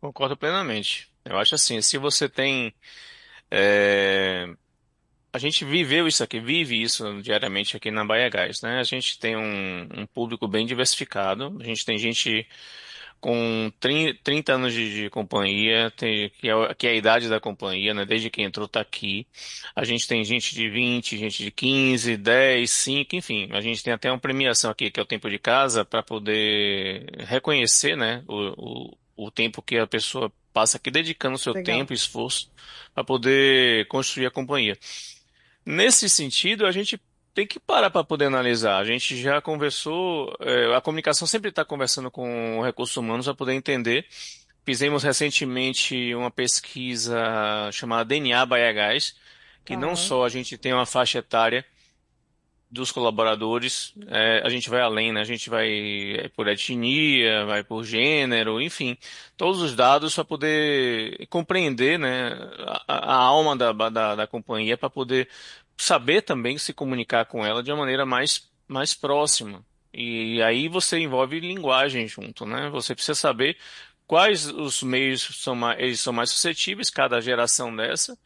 Concordo plenamente. Eu acho assim, se você tem. é, A gente viveu isso aqui, vive isso diariamente aqui na Baia Gás, né? A gente tem um público bem diversificado. A gente tem gente com 30 anos de companhia, que é a idade da companhia, né? Desde que entrou tá aqui. A gente tem gente de 20, gente de 15, 10, 5, enfim. A gente tem até uma premiação aqui, que é o tempo de casa, para poder reconhecer, né? O tempo que a pessoa passa aqui dedicando o seu Legal. tempo e esforço para poder construir a companhia. Nesse sentido, a gente tem que parar para poder analisar. A gente já conversou, a comunicação sempre está conversando com recursos humanos para poder entender. Fizemos recentemente uma pesquisa chamada DNA Baiagás, que não Tá. só a gente tem uma faixa etária dos colaboradores, a gente vai além, né? A gente vai por etnia, vai por gênero, enfim, todos os dados para poder compreender, né, a alma da companhia, para poder saber também se comunicar com ela de uma maneira mais próxima. E aí você envolve linguagem junto, né? Você precisa saber quais os meios eles são mais suscetíveis, cada geração dessa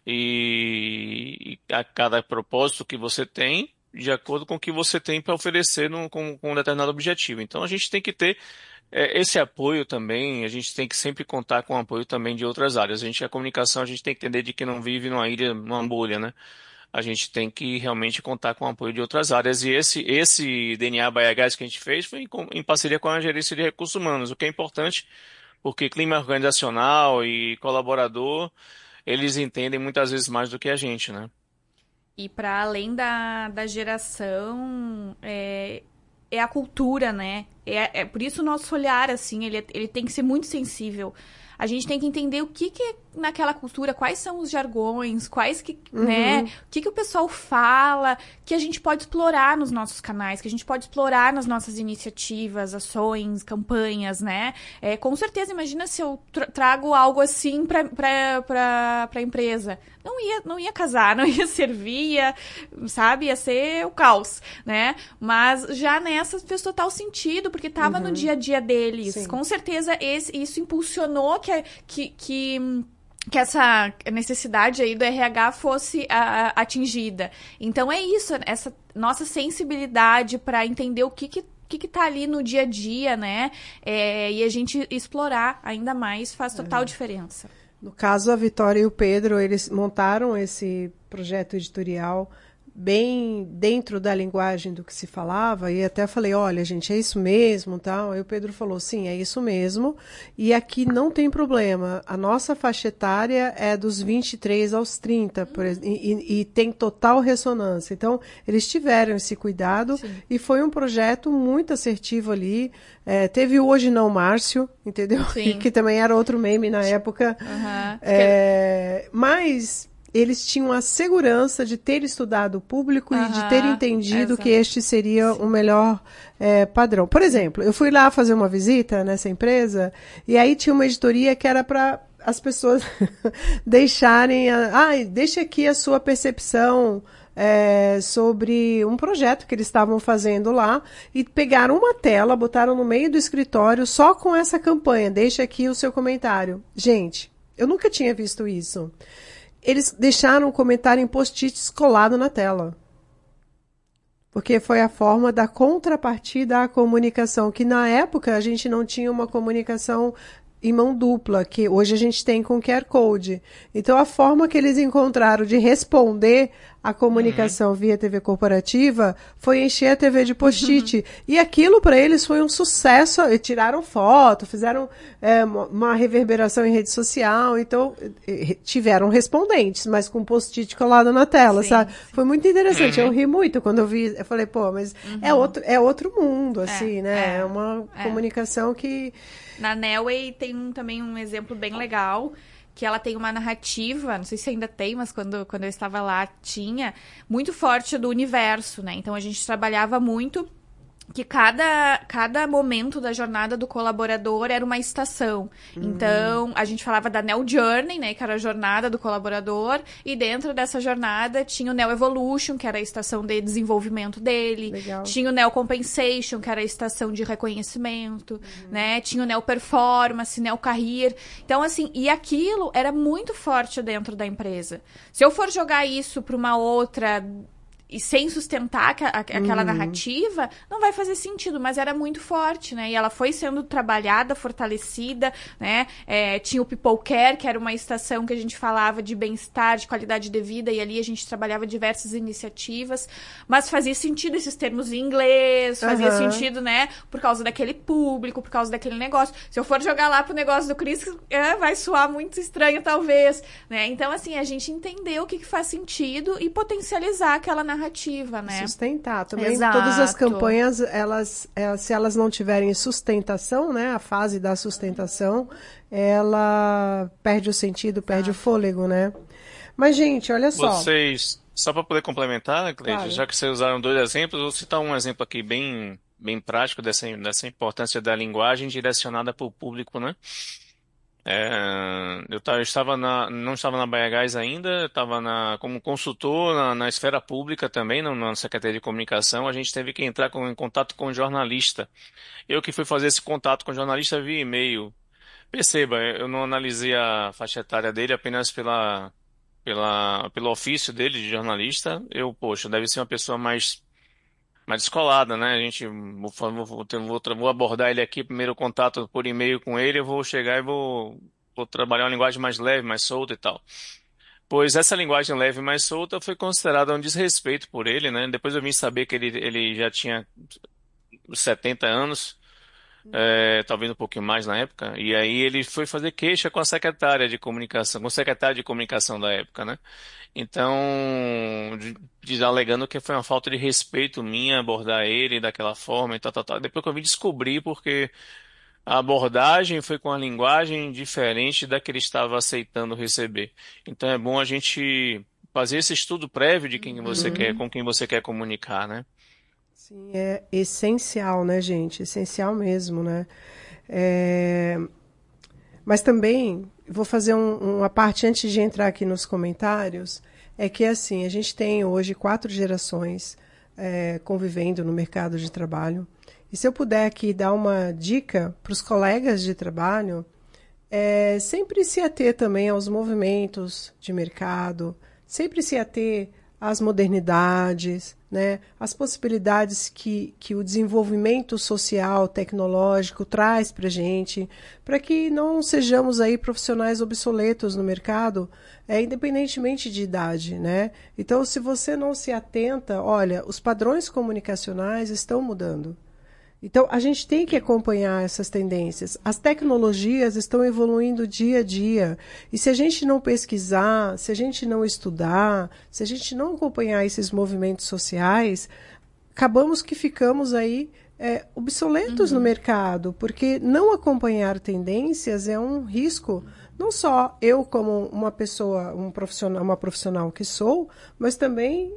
e a cada propósito que você tem, de acordo com o que você tem para oferecer com um determinado objetivo. Então a gente tem que ter esse apoio também, a gente tem que sempre contar com o apoio também de outras áreas. A comunicação, a gente tem que entender de que não vive numa ilha, numa bolha, né? A gente tem que realmente contar com o apoio de outras áreas. E esse DNA BH que a gente fez foi em parceria com a gerência de recursos humanos, o que é importante, porque clima organizacional e colaborador eles entendem muitas vezes mais do que a gente, né? E para além da geração, é a cultura, né? É por isso o nosso olhar, assim, ele tem que ser muito sensível. A gente tem que entender o que é naquela cultura, quais são os jargões, quais que, né? O que o pessoal fala, que a gente pode explorar nos nossos canais, que a gente pode explorar nas nossas iniciativas, ações, campanhas, né? Com certeza, imagina se eu trago algo assim pra empresa. Não ia casar, não ia servir, sabe? Ia ser o caos, né? Mas já nessa fez total sentido, porque tava no dia a dia deles. Sim. Com certeza isso impulsionou que essa necessidade aí do RH fosse atingida. Então é isso, essa nossa sensibilidade para entender o que tá ali no dia a dia, né? E a gente explorar ainda mais faz total diferença. No caso, a Vitória e o Pedro, eles montaram esse projeto editorial bem dentro da linguagem do que se falava, e até falei, olha, gente, é isso mesmo, tal. Aí o Pedro falou, sim, é isso mesmo, e aqui não tem problema. A nossa faixa etária é dos 23 aos 30, e tem total ressonância. Então, eles tiveram esse cuidado, sim. E foi um projeto muito assertivo ali. Teve o Hoje Não Márcio, entendeu? Que também era outro meme na época. Mas eles tinham a segurança de ter estudado o público e de ter entendido que este seria o melhor padrão. Por exemplo, eu fui lá fazer uma visita nessa empresa e aí tinha uma editoria que era para as pessoas deixarem... deixa aqui a sua percepção sobre um projeto que eles estavam fazendo lá e pegaram uma tela, botaram no meio do escritório só com essa campanha. Deixa aqui o seu comentário. Gente, eu nunca tinha visto isso. Eles deixaram o comentário em post-its colado na tela. Porque foi a forma da contrapartida à comunicação, que na época a gente não tinha uma comunicação em mão dupla, que hoje a gente tem com QR Code. Então, a forma que eles encontraram de responder a comunicação via TV corporativa foi encher a TV de post-it. E aquilo para eles foi um sucesso. E tiraram foto, fizeram uma reverberação em rede social. Então, tiveram respondentes, mas com post-it colado na tela, sim, sabe? Sim. Foi muito interessante. Eu ri muito quando eu vi. Eu falei, pô, mas é outro mundo, assim, né? É uma comunicação que... Na Nelway tem também um exemplo bem legal, que ela tem uma narrativa, não sei se ainda tem, mas quando eu estava lá tinha, muito forte do universo, né? Então a gente trabalhava muito que cada momento da jornada do colaborador era uma estação. Então, a gente falava da Neo Journey, né, que era a jornada do colaborador, e dentro dessa jornada tinha o Neo Evolution, que era a estação de desenvolvimento dele. Legal. Tinha o Neo Compensation, que era a estação de reconhecimento, né? Tinha o Neo Performance, Neo Career. Então, assim, e aquilo era muito forte dentro da empresa. Se eu for jogar isso para uma outra e sem sustentar aquela narrativa, não vai fazer sentido, mas era muito forte, né? E ela foi sendo trabalhada, fortalecida, né? Tinha o People Care, que era uma estação que a gente falava de bem-estar, de qualidade de vida, e ali a gente trabalhava diversas iniciativas, mas fazia sentido esses termos em inglês, fazia sentido, né? Por causa daquele público, por causa daquele negócio. Se eu for jogar lá pro negócio do Chris, vai soar muito estranho, talvez, né? Então, assim, a gente entendeu o que faz sentido e potencializar aquela narrativa, né? Sustentar também. Exato. Todas as campanhas, se elas não tiverem sustentação, né, a fase da sustentação, ela perde o sentido, perde o fôlego, né? Mas, gente, olha só. Vocês, só para poder complementar, né, Cleide, Claro. já que vocês usaram 2 exemplos, vou citar um exemplo aqui bem prático dessa importância da linguagem direcionada para o público, né? Eu estava não estava na Bahiagás ainda, eu estava como consultor na esfera pública também, na Secretaria de Comunicação. A gente teve que entrar em contato com o jornalista. Eu que fui fazer esse contato com o jornalista via e-mail. Perceba, eu não analisei a faixa etária dele apenas pelo ofício dele de jornalista. Poxa, deve ser uma pessoa mais descolada, né? A gente, vou abordar ele aqui, primeiro contato por e-mail com ele, eu vou chegar e vou trabalhar uma linguagem mais leve, mais solta e tal. Pois essa linguagem leve e mais solta foi considerada um desrespeito por ele, né? Depois eu vim saber que ele já tinha 70 anos, talvez um pouquinho mais na época, e aí ele foi fazer queixa com a secretária de comunicação, com o secretário de comunicação da época, né? Então, alegando que foi uma falta de respeito minha abordar ele daquela forma e tal, tal, tal. Depois que eu vim descobrir porque a abordagem foi com a linguagem diferente da que ele estava aceitando receber. Então é bom a gente fazer esse estudo prévio de quem você quer, com quem você quer comunicar, né? Sim, é essencial, né, gente? Essencial mesmo, né? Mas também, vou fazer uma parte antes de entrar aqui nos comentários, é que, assim, a gente tem hoje 4 gerações convivendo no mercado de trabalho. E se eu puder aqui dar uma dica para os colegas de trabalho, sempre se ater também aos movimentos de mercado, sempre se ater às modernidades, né, as possibilidades que o desenvolvimento social, tecnológico traz para a gente, para que não sejamos aí profissionais obsoletos no mercado, independentemente de idade, né? Então, se você não se atenta, olha, os padrões comunicacionais estão mudando. Então, a gente tem que acompanhar essas tendências. As tecnologias estão evoluindo dia a dia. E se a gente não pesquisar, se a gente não estudar, se a gente não acompanhar esses movimentos sociais, acabamos que ficamos aí obsoletos no mercado, porque não acompanhar tendências é um risco. Não só eu como uma pessoa, uma profissional que sou, mas também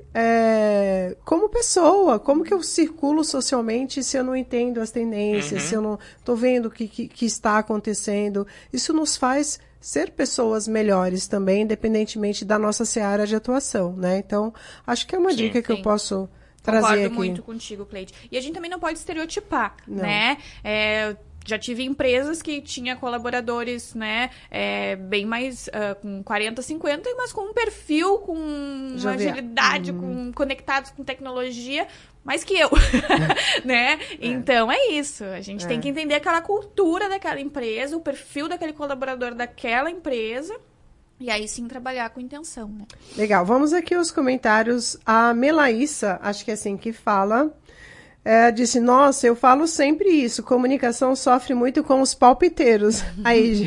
como pessoa, como que eu circulo socialmente se eu não entendo as tendências, se eu não estou vendo o que está acontecendo. Isso nos faz ser pessoas melhores também, independentemente da nossa seara de atuação, né? Então, acho que é uma dica que eu posso trazer aqui. Concordo muito contigo, Cleide. E a gente também não pode estereotipar, né? Já tive empresas que tinha colaboradores, né, bem mais com 40, 50, mas com um perfil, com uma agilidade, conectados com tecnologia, mais que eu, né? Então é isso. A gente tem que entender aquela cultura daquela empresa, o perfil daquele colaborador daquela empresa. E aí sim trabalhar com intenção, né? Legal. Vamos aqui aos comentários. A Melaíssa, acho que é assim que fala, disse, nossa, eu falo sempre isso, comunicação sofre muito com os palpiteiros. Aí,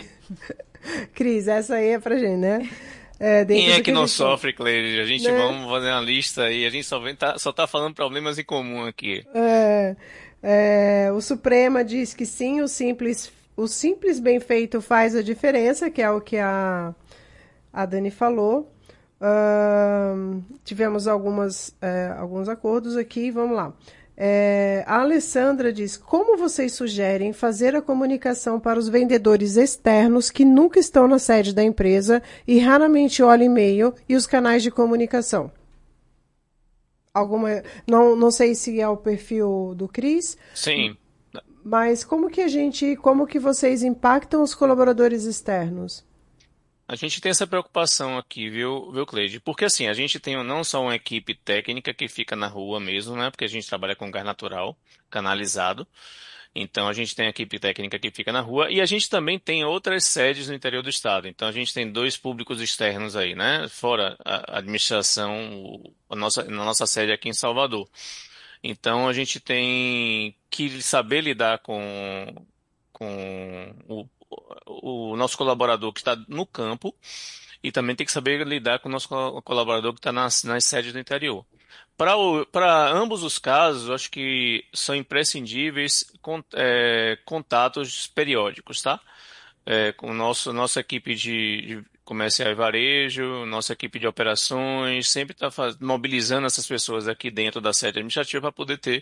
Cris, essa aí é pra gente, né? Quem é que não sofre, Cleide? A gente vamos fazer uma lista aí, a gente só tá falando problemas em comum aqui. O Suprema diz que sim, o simples bem feito faz a diferença, que é o que a Dani falou. Tivemos alguns acordos aqui, vamos lá. A Alessandra diz, como vocês sugerem fazer a comunicação para os vendedores externos que nunca estão na sede da empresa e raramente olham e-mail e os canais de comunicação? Não sei se é o perfil do Cris. Sim. Mas como que vocês impactam os colaboradores externos? A gente tem essa preocupação aqui, viu, Cleide? Porque assim, a gente tem não só uma equipe técnica que fica na rua mesmo, né? Porque a gente trabalha com gás natural, canalizado. Então a gente tem a equipe técnica que fica na rua e a gente também tem outras sedes no interior do estado. Então a gente tem dois públicos externos aí, né? Fora a administração, na nossa sede aqui em Salvador. Então a gente tem que saber lidar com o nosso colaborador que está no campo e também tem que saber lidar com o nosso colaborador que está nas sedes do interior. Para ambos os casos, eu acho que são imprescindíveis contatos periódicos, tá? Com nossa equipe de comercial e varejo, nossa equipe de operações, sempre está mobilizando essas pessoas aqui dentro da sede administrativa para poder ter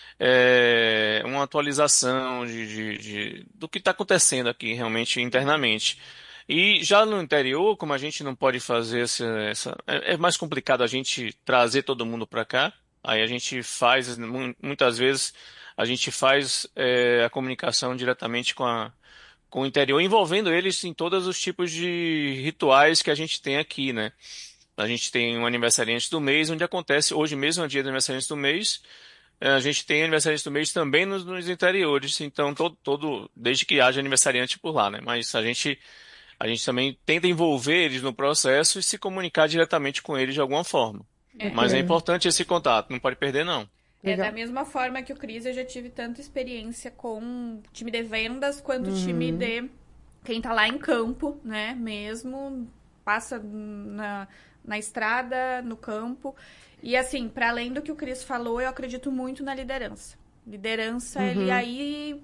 uma atualização do que está acontecendo aqui realmente internamente. E já no interior, como a gente não pode fazer é mais complicado a gente trazer todo mundo para cá. Aí a gente faz, muitas vezes, a gente faz a comunicação diretamente com o interior, envolvendo eles em todos os tipos de rituais que a gente tem aqui, né? A gente tem um aniversariante do mês, onde acontece, hoje mesmo é o dia do aniversariante do mês. A gente tem aniversariante do mês também nos interiores, então desde que haja aniversariante por lá, né? Mas a gente também tenta envolver eles no processo e se comunicar diretamente com eles de alguma forma. Mas é importante esse contato, não pode perder, não. Da mesma forma que o Cris, eu já tive tanta experiência com time de vendas quanto time de quem tá lá em campo, né? Mesmo, passa na estrada, no campo. E assim, para além do que o Cris falou, eu acredito muito na liderança. Liderança, ele aí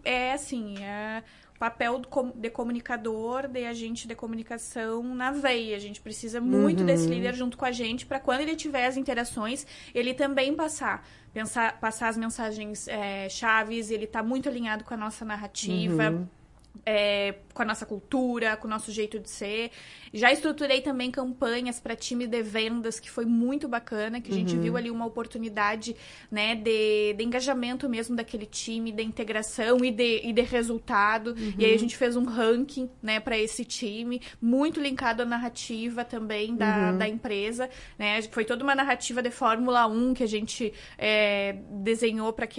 o papel de comunicador, de agente de comunicação na veia. A gente precisa muito desse líder junto com a gente para quando ele tiver as interações, ele também passar as mensagens chaves, ele tá muito alinhado com a nossa narrativa. Com a nossa cultura, com o nosso jeito de ser. Já estruturei também campanhas para time de vendas, que foi muito bacana, que a gente viu ali uma oportunidade, né, de engajamento mesmo daquele time, de integração e de resultado. E aí a gente fez um ranking, né, para esse time, muito linkado à narrativa também da empresa, né? Foi toda uma narrativa de Fórmula 1 que a gente desenhou para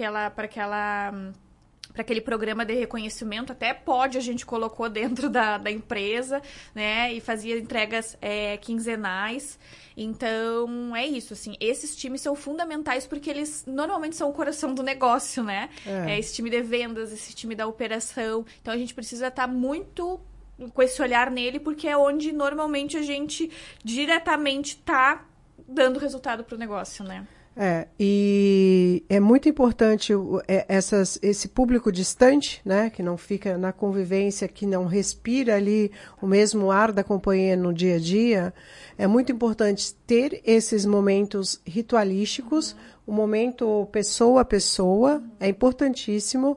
aquele programa de reconhecimento, até a gente colocou dentro da empresa, né, e fazia entregas quinzenais. Então, é isso, assim, esses times são fundamentais porque eles normalmente são o coração do negócio, né? Esse time de vendas, esse time da operação. Então, a gente precisa estar muito com esse olhar nele, porque é onde normalmente a gente diretamente está dando resultado para o negócio, né? E é muito importante esse público distante, né, que não fica na convivência, que não respira ali o mesmo ar da companhia no dia a dia. É muito importante ter esses momentos ritualísticos, o momento pessoa a pessoa. É importantíssimo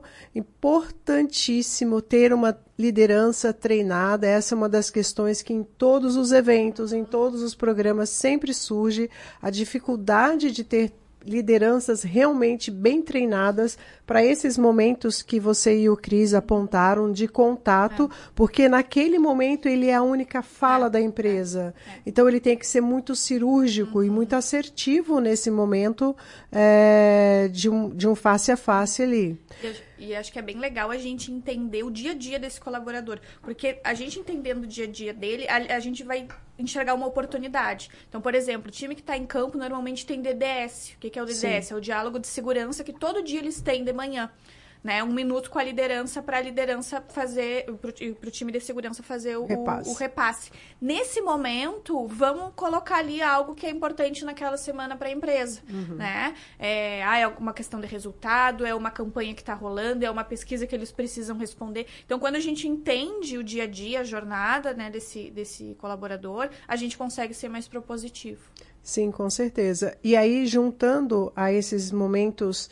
ter uma liderança treinada. Essa é uma das questões que em todos os eventos, em todos os programas sempre surge, a dificuldade de ter lideranças realmente bem treinadas para esses momentos que você e o Cris apontaram de contato, porque naquele momento ele é a única fala da empresa. Então ele tem que ser muito cirúrgico e muito assertivo nesse momento de um face a face ali. E acho que é bem legal a gente entender o dia a dia desse colaborador. Porque a gente entendendo o dia a dia dele, a gente vai enxergar uma oportunidade. Então, por exemplo, o time que está em campo normalmente tem DDS. O que é o DDS? Sim. É o diálogo de segurança que todo dia eles têm de manhã. Né, 1 minuto com a liderança para a liderança fazer, para o time de segurança fazer o repasse. Nesse momento, vamos colocar ali algo que é importante naquela semana para a empresa. Né? É uma questão de resultado, é uma campanha que está rolando, é uma pesquisa que eles precisam responder. Então, quando a gente entende o dia a dia, a jornada, né, desse colaborador, a gente consegue ser mais propositivo. Sim, com certeza. E aí, juntando a esses momentos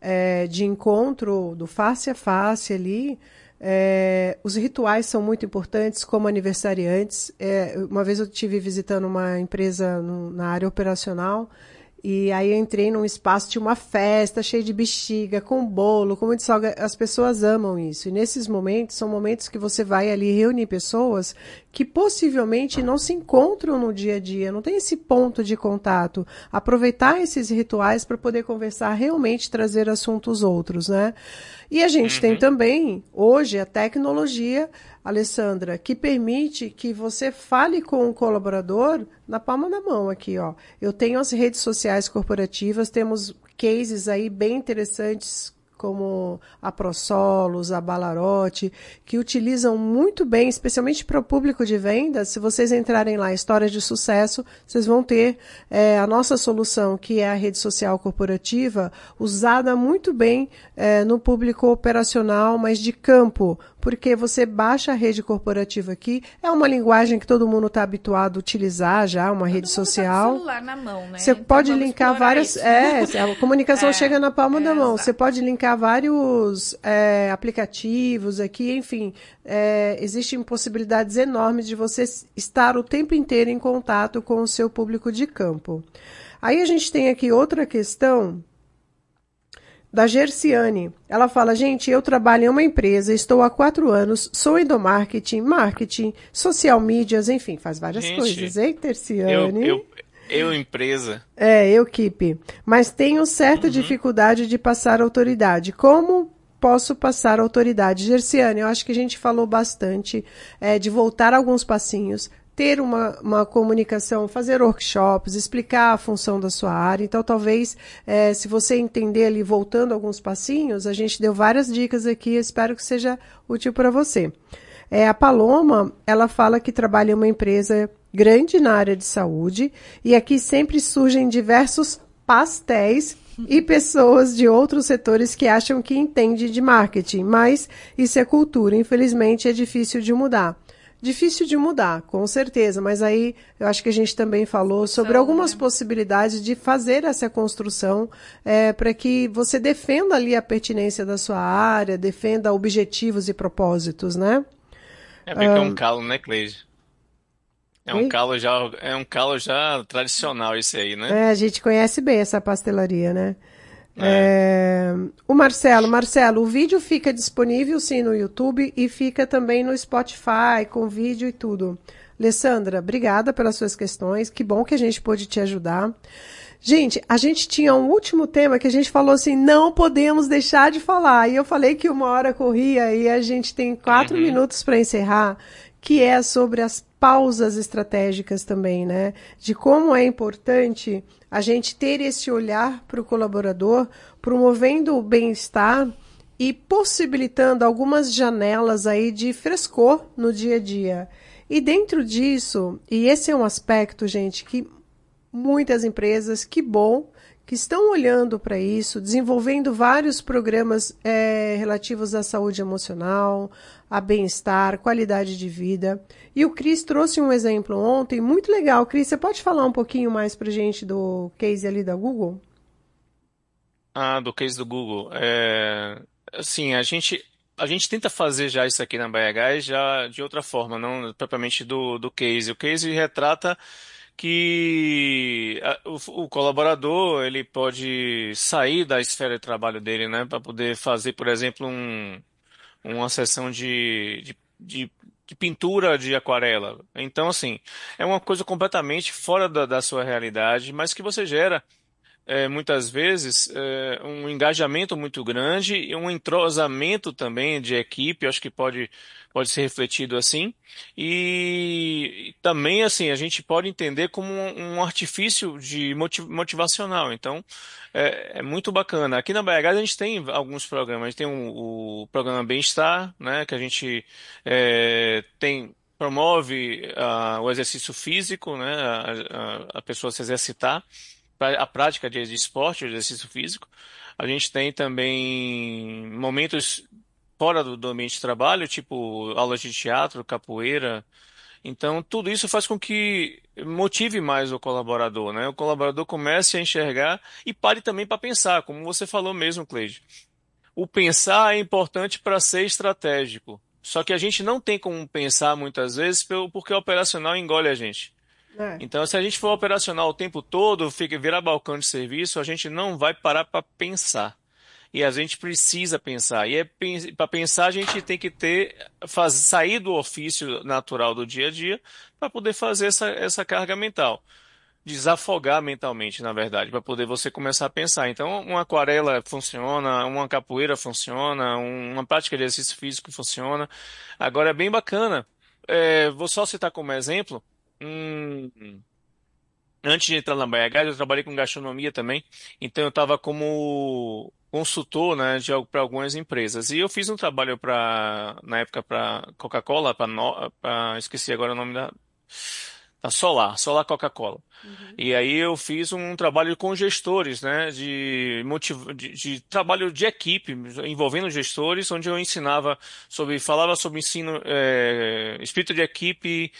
de encontro do face a face ali, os rituais são muito importantes, como aniversariantes. Uma vez eu estive visitando uma empresa na área operacional, e aí eu entrei num espaço, tinha uma festa cheia de bexiga, com bolo, com muito salgado. As pessoas amam isso. E nesses momentos, são momentos que você vai ali reunir pessoas que possivelmente não se encontram no dia a dia, não tem esse ponto de contato. Aproveitar esses rituais para poder conversar, realmente trazer assuntos outros, né? E a gente tem Uhum. também, hoje, a tecnologia, Alessandra, que permite que você fale com o colaborador na palma da mão aqui, ó. Eu tenho as redes sociais corporativas, temos cases aí bem interessantes, como a ProSolos, a Balarote, que utilizam muito bem, especialmente para o público de vendas. Se vocês entrarem lá, Histórias de Sucesso, vocês vão ter a nossa solução, que é a rede social corporativa, usada muito bem no público operacional, mas de campo, porque você baixa a rede corporativa aqui, é uma linguagem que todo mundo está habituado a utilizar já, uma rede Todo mundo tá com o social. celular na mão, né? Você Então pode vamos linkar explorar várias. isso. A comunicação chega na palma da mão. Você Exato. pode linkar vários aplicativos aqui, enfim. Existem possibilidades enormes de você estar o tempo inteiro em contato com o seu público de campo. Aí a gente tem aqui outra questão da Gerciane. Ela fala, gente, eu trabalho em uma empresa, estou há 4 anos, sou endomarketing, marketing, social medias, enfim, faz várias coisas. Gente, Ei, eu, Terciane? eu, eu empresa. Eu, Kipe. Mas tenho certa Uhum. dificuldade de passar autoridade. Como posso passar autoridade? Gerciane, eu acho que a gente falou bastante de voltar alguns passinhos, ter uma comunicação, fazer workshops, explicar a função da sua área. Então, talvez, se você entender ali, voltando alguns passinhos, a gente deu várias dicas aqui, espero que seja útil para você. A Paloma, ela fala que trabalha em uma empresa grande na área de saúde e aqui sempre surgem diversos pastéis e pessoas de outros setores que acham que entendem de marketing, mas isso é cultura, infelizmente é difícil de mudar. Difícil de mudar, com certeza, mas aí eu acho que a gente também falou sobre algumas possibilidades de fazer essa construção para que você defenda ali a pertinência da sua área, defenda objetivos e propósitos, né? É meio que é um calo, né, Cleide? Oi? É um calo já tradicional esse aí, né? A gente conhece bem essa pastelaria, né? É. O Marcelo, o vídeo fica disponível sim no YouTube e fica também no Spotify, com vídeo e tudo. Alessandra, obrigada pelas suas questões, que bom que a gente pôde te ajudar. Gente, a gente tinha um último tema que a gente falou assim, não podemos deixar de falar. E eu falei que 1 hora corria e a gente tem 4 minutos para encerrar, que é sobre as pausas estratégicas também, né? De como é importante a gente ter esse olhar para o colaborador, promovendo o bem-estar e possibilitando algumas janelas aí de frescor no dia a dia. E dentro disso, e esse é um aspecto, gente, que muitas empresas, que bom, que estão olhando para isso, desenvolvendo vários programas relativos à saúde emocional, a bem-estar, qualidade de vida. E o Cris trouxe um exemplo ontem, muito legal. Cris, você pode falar um pouquinho mais para a gente do case ali da Google? Ah, do case do Google. Assim, a gente tenta fazer já isso aqui na BH já de outra forma, não propriamente do case. O case retrata que o colaborador ele pode sair da esfera de trabalho dele, né, para poder fazer, por exemplo, uma sessão de pintura de aquarela. Então, assim, é uma coisa completamente fora da sua realidade, mas que você gera muitas vezes um engajamento muito grande e um entrosamento também de equipe, eu acho que pode ser refletido assim. E também assim, a gente pode entender como um artifício de motivacional. Então, é muito bacana. Aqui na BH a gente tem alguns programas. A gente tem o programa Bem-Estar, né, que a gente promove o exercício físico, né, a pessoa se exercitar a prática de esporte, de exercício físico. A gente tem também momentos fora do ambiente de trabalho, tipo aulas de teatro, capoeira Então, tudo isso faz com que motive mais o colaborador, né? O colaborador comece a enxergar e pare também para pensar, como você falou mesmo, Cleide. O pensar é importante para ser estratégico. Só que a gente não tem como pensar muitas vezes porque o operacional engole a gente. É. Então, se a gente for operacional o tempo todo, virar balcão de serviço, a gente não vai parar para pensar. E a gente precisa pensar. E para pensar, a gente tem que sair do ofício natural do dia a dia para poder fazer essa carga mental. Desafogar mentalmente, na verdade, para poder você começar a pensar. Então, uma aquarela funciona, uma capoeira funciona, uma prática de exercício físico funciona. Agora, é bem bacana. Vou só citar como exemplo. Antes de entrar na BH, eu trabalhei com gastronomia também, então eu estava como consultor, né, para algumas empresas. E eu fiz um trabalho na época para Coca-Cola, esqueci agora o nome da Solar Coca-Cola. E aí eu fiz um trabalho com gestores, né, de trabalho de equipe, envolvendo gestores, onde eu falava sobre ensino, espírito de equipe,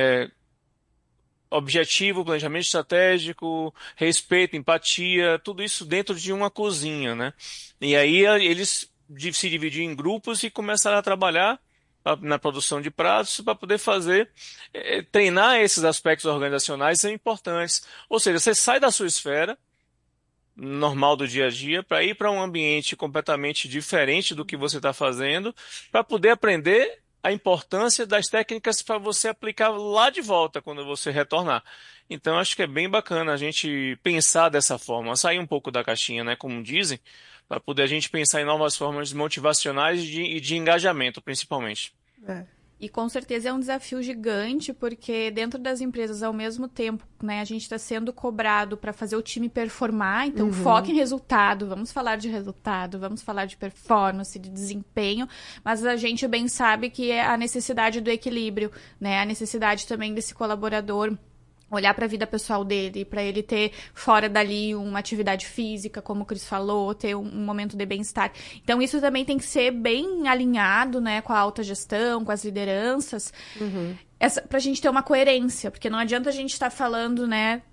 objetivo, planejamento estratégico, respeito, empatia, tudo isso dentro de uma cozinha, né? E aí eles se dividiam em grupos e começaram a trabalhar na produção de pratos para poder treinar esses aspectos organizacionais são importantes. Ou seja, você sai da sua esfera normal do dia a dia para ir para um ambiente completamente diferente do que você está fazendo, para poder aprender a importância das técnicas para você aplicar lá de volta quando você retornar. Então, acho que é bem bacana a gente pensar dessa forma, sair um pouco da caixinha, né, como dizem, para poder a gente pensar em novas formas motivacionais e de engajamento, principalmente. É. E com certeza é um desafio gigante, porque dentro das empresas, ao mesmo tempo, né, a gente está sendo cobrado para fazer o time performar, então foca em resultado, vamos falar de resultado, vamos falar de performance, de desempenho, mas a gente bem sabe que é a necessidade do equilíbrio, né, a necessidade também desse colaborador olhar para a vida pessoal dele, para ele ter fora dali uma atividade física, como o Cris falou, ter um momento de bem-estar. Então, isso também tem que ser bem alinhado, né, com a autogestão, com as lideranças, para a gente ter uma coerência, porque não adianta a gente estar falando, né,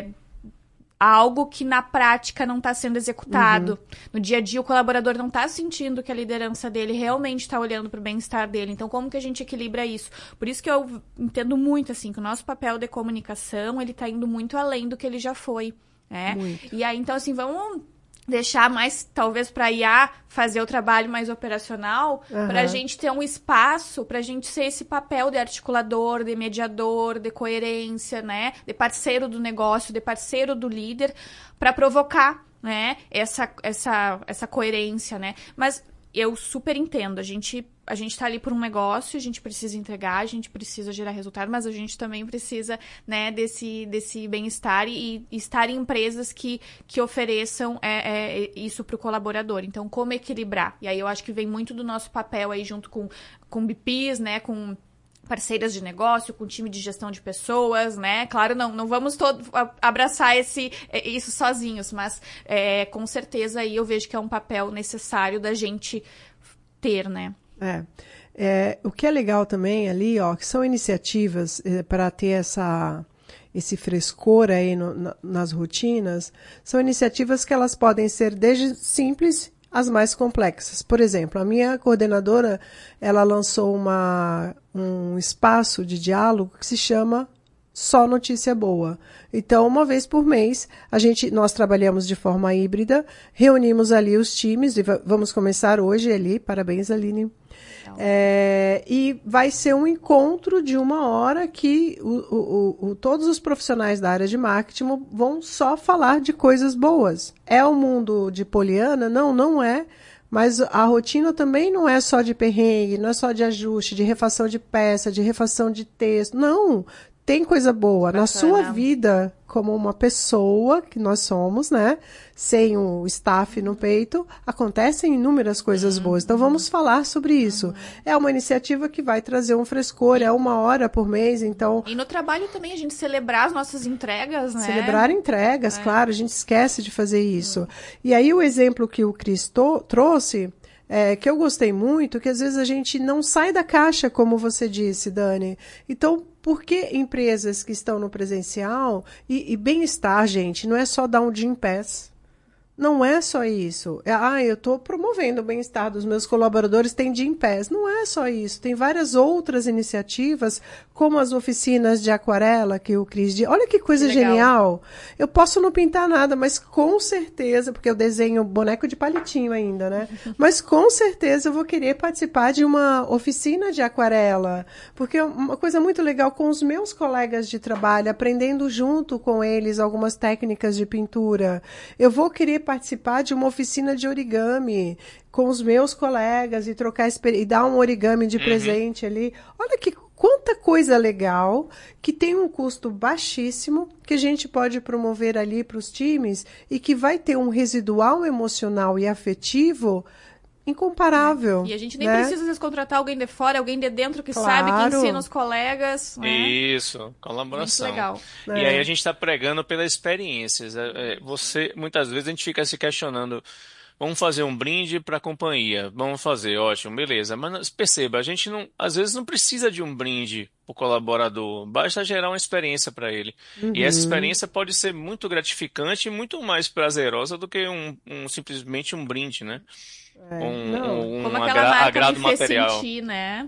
algo que na prática não está sendo executado. No dia a dia, o colaborador não está sentindo que a liderança dele realmente está olhando para o bem-estar dele. Então, como que a gente equilibra isso? Por isso que eu entendo muito, assim, que o nosso papel de comunicação, ele está indo muito além do que ele já foi, né? Muito. E aí, então, assim, vamos deixar mais, talvez, para a IA fazer o trabalho mais operacional, para a gente ter um espaço, para a gente ser esse papel de articulador, de mediador, de coerência, né? De parceiro do negócio, de parceiro do líder, para provocar, né? Essa coerência, né? Mas eu super entendo, a gente tá ali por um negócio, a gente precisa entregar, a gente precisa gerar resultado, mas a gente também precisa, né, desse bem-estar e estar em empresas que ofereçam isso para o colaborador. Então, como equilibrar? E aí eu acho que vem muito do nosso papel aí junto com BPs, né, com parceiras de negócio, com time de gestão de pessoas, né? Claro, não vamos todos abraçar isso sozinhos, mas com certeza aí eu vejo que é um papel necessário da gente ter, né? O que é legal também ali, ó, que são iniciativas para ter esse frescor aí nas rotinas, são iniciativas que elas podem ser desde simples as mais complexas. Por exemplo, a minha coordenadora, ela lançou um espaço de diálogo que se chama Só Notícia Boa. Então, uma vez por mês, nós trabalhamos de forma híbrida, reunimos ali os times, e vamos começar hoje ali, parabéns, Aline. E vai ser um encontro de 1 hora que todos os profissionais da área de marketing vão só falar de coisas boas. É o mundo de Poliana? Não é. Mas a rotina também não é só de perrengue, não é só de ajuste, de refação de peça, de refação de texto. Não, tem coisa boa. Na sua vida, como uma pessoa que nós somos, né? Sem o staff no peito, acontecem inúmeras coisas boas. Então, vamos falar sobre isso. É uma iniciativa que vai trazer um frescor, é 1 hora por mês, então... E no trabalho também, a gente celebrar as nossas entregas, né? Celebrar entregas, claro, a gente esquece de fazer isso. E aí, o exemplo que o Cris trouxe... que eu gostei muito, que às vezes a gente não sai da caixa, como você disse, Dani. Então, Por que empresas que estão no presencial e bem-estar, gente, não é só dar um Gym Pass. Não é só isso. Eu estou promovendo o bem-estar dos meus colaboradores, tem Gym Pass. Não é só isso. Tem várias outras iniciativas, como as oficinas de aquarela que o Cris disse. Olha que coisa genial. Eu posso não pintar nada, mas com certeza, porque eu desenho boneco de palitinho ainda, né? Mas com certeza eu vou querer participar de uma oficina de aquarela. Porque é uma coisa muito legal com os meus colegas de trabalho, aprendendo junto com eles algumas técnicas de pintura. Eu vou querer participar de uma oficina de origami com os meus colegas e trocar e dar um origami de presente ali. Olha que quanta coisa legal que tem um custo baixíssimo que a gente pode promover ali para os times e que vai ter um residual emocional e afetivo incomparável. E a gente nem precisa, às vezes, contratar alguém de fora, alguém de dentro que sabe, que ensina os colegas. Né? Isso, colaboração. Muito legal. E aí a gente está pregando pelas experiências. Muitas vezes a gente fica se questionando, vamos fazer um brinde para a companhia, vamos fazer, ótimo, beleza. Mas perceba, a gente às vezes não precisa de um brinde para o colaborador, basta gerar uma experiência para ele. E essa experiência pode ser muito gratificante e muito mais prazerosa do que simplesmente um brinde, né? Como aquela marca agrado me fez material. sentir, né?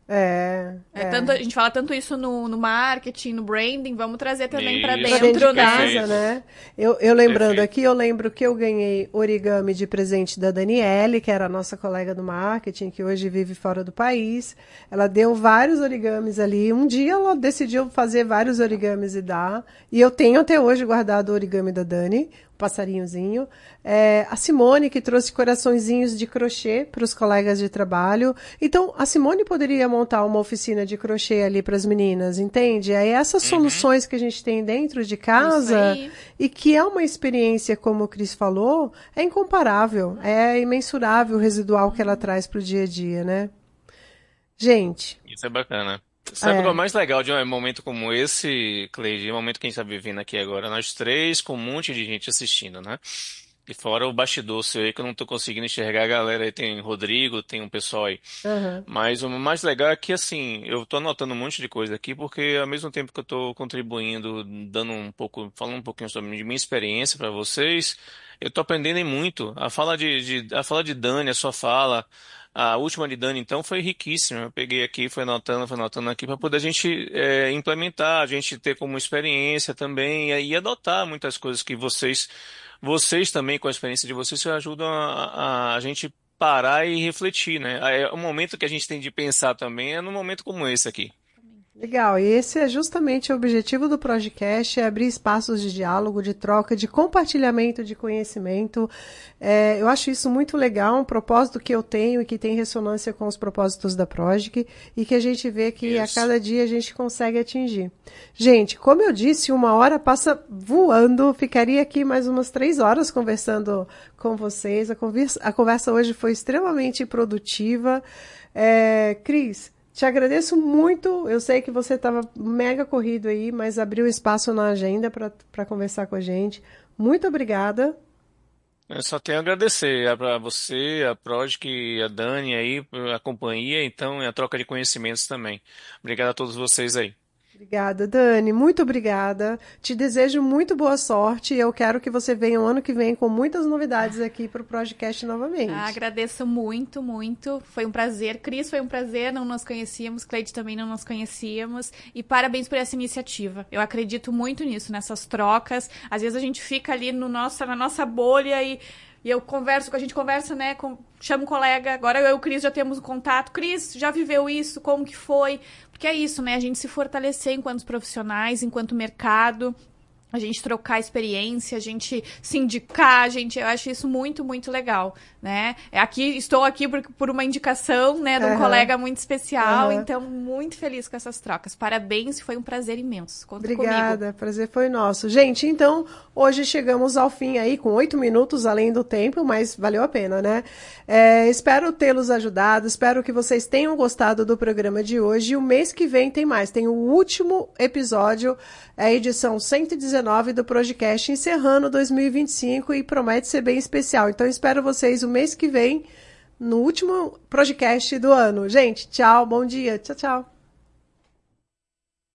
Tanto, a gente fala tanto isso no marketing, no branding, vamos trazer também para dentro dentro, de casa, né? Eu lembrando Perfeito. aqui, eu lembro que eu ganhei origami de presente da Daniele, que era a nossa colega do marketing, que hoje vive fora do país. Ela deu vários origamis ali. Um dia ela decidiu fazer vários origamis e dar. E eu tenho até hoje guardado o origami da Dani, passarinhozinho. A Simone, que trouxe coraçõezinhos de crochê para os colegas de trabalho. Então, a Simone poderia montar uma oficina de crochê ali para as meninas, entende? Aí essas soluções que a gente tem dentro de casa e que é uma experiência, como o Cris falou, é incomparável, é imensurável o residual que ela traz para o dia a dia, né? Gente. Isso é bacana. Sabe o que é o mais legal de um momento como esse, Cleide? O momento que a gente está vivendo aqui agora, nós três com um monte de gente assistindo, né? E fora o bastidor seu aí, que eu não tô conseguindo enxergar a galera aí, tem Rodrigo, tem um pessoal aí. Mas o mais legal é que, assim, eu tô anotando um monte de coisa aqui, porque ao mesmo tempo que eu tô contribuindo, falando um pouquinho sobre minha experiência para vocês, eu tô aprendendo muito. A fala de Dani, a sua fala, a última de Dani, então, foi riquíssima. Eu peguei aqui, fui anotando aqui, para poder a gente implementar, a gente ter como experiência também, e adotar muitas coisas que vocês também, com a experiência de vocês, ajudam a gente parar e refletir, né? O momento que a gente tem de pensar também é num momento como esse aqui. Legal, e esse é justamente o objetivo do Projecast, é abrir espaços de diálogo, de troca, de compartilhamento de conhecimento. Eu acho isso muito legal, um propósito que eu tenho e que tem ressonância com os propósitos da Project e que a gente vê que a cada dia a gente consegue atingir. Gente, como eu disse, 1 hora passa voando, ficaria aqui mais umas 3 horas conversando com vocês. A conversa hoje foi extremamente produtiva. Cris, te agradeço muito. Eu sei que você estava mega corrido aí, mas abriu espaço na agenda para conversar com a gente. Muito obrigada. Eu só tenho a agradecer a você, a Project, a Dani aí, a companhia, então, e a troca de conhecimentos também. Obrigado a todos vocês aí. Obrigada, Dani. Muito obrigada. Te desejo muito boa sorte e eu quero que você venha o ano que vem com muitas novidades aqui para o Projecast novamente. Agradeço muito, muito. Foi um prazer. Cris, foi um prazer. Não nos conhecíamos. Cleide também não nos conhecíamos. E parabéns por essa iniciativa. Eu acredito muito nisso, nessas trocas. Às vezes a gente fica ali na nossa bolha e a gente conversa, né, chama um colega, agora eu e o Cris já temos um contato. Cris, já viveu isso? Como que foi? Porque é isso, né, a gente se fortalecer enquanto profissionais, enquanto mercado, a gente trocar experiência, a gente se indicar, eu acho isso muito, muito legal, né? Estou aqui por uma indicação, né, de um colega muito especial, então muito feliz com essas trocas. Parabéns, foi um prazer imenso. Conta Obrigada, comigo. Prazer foi nosso. Gente, então, hoje chegamos ao fim aí, com 8 minutos além do tempo, mas valeu a pena, né? Espero tê-los ajudado, espero que vocês tenham gostado do programa de hoje, e o mês que vem tem mais, tem o último episódio, a edição 119 do Projecast, encerrando 2025 e promete ser bem especial. Então, espero vocês o mês que vem, no último Projecast do ano. Gente, tchau, bom dia, tchau, tchau.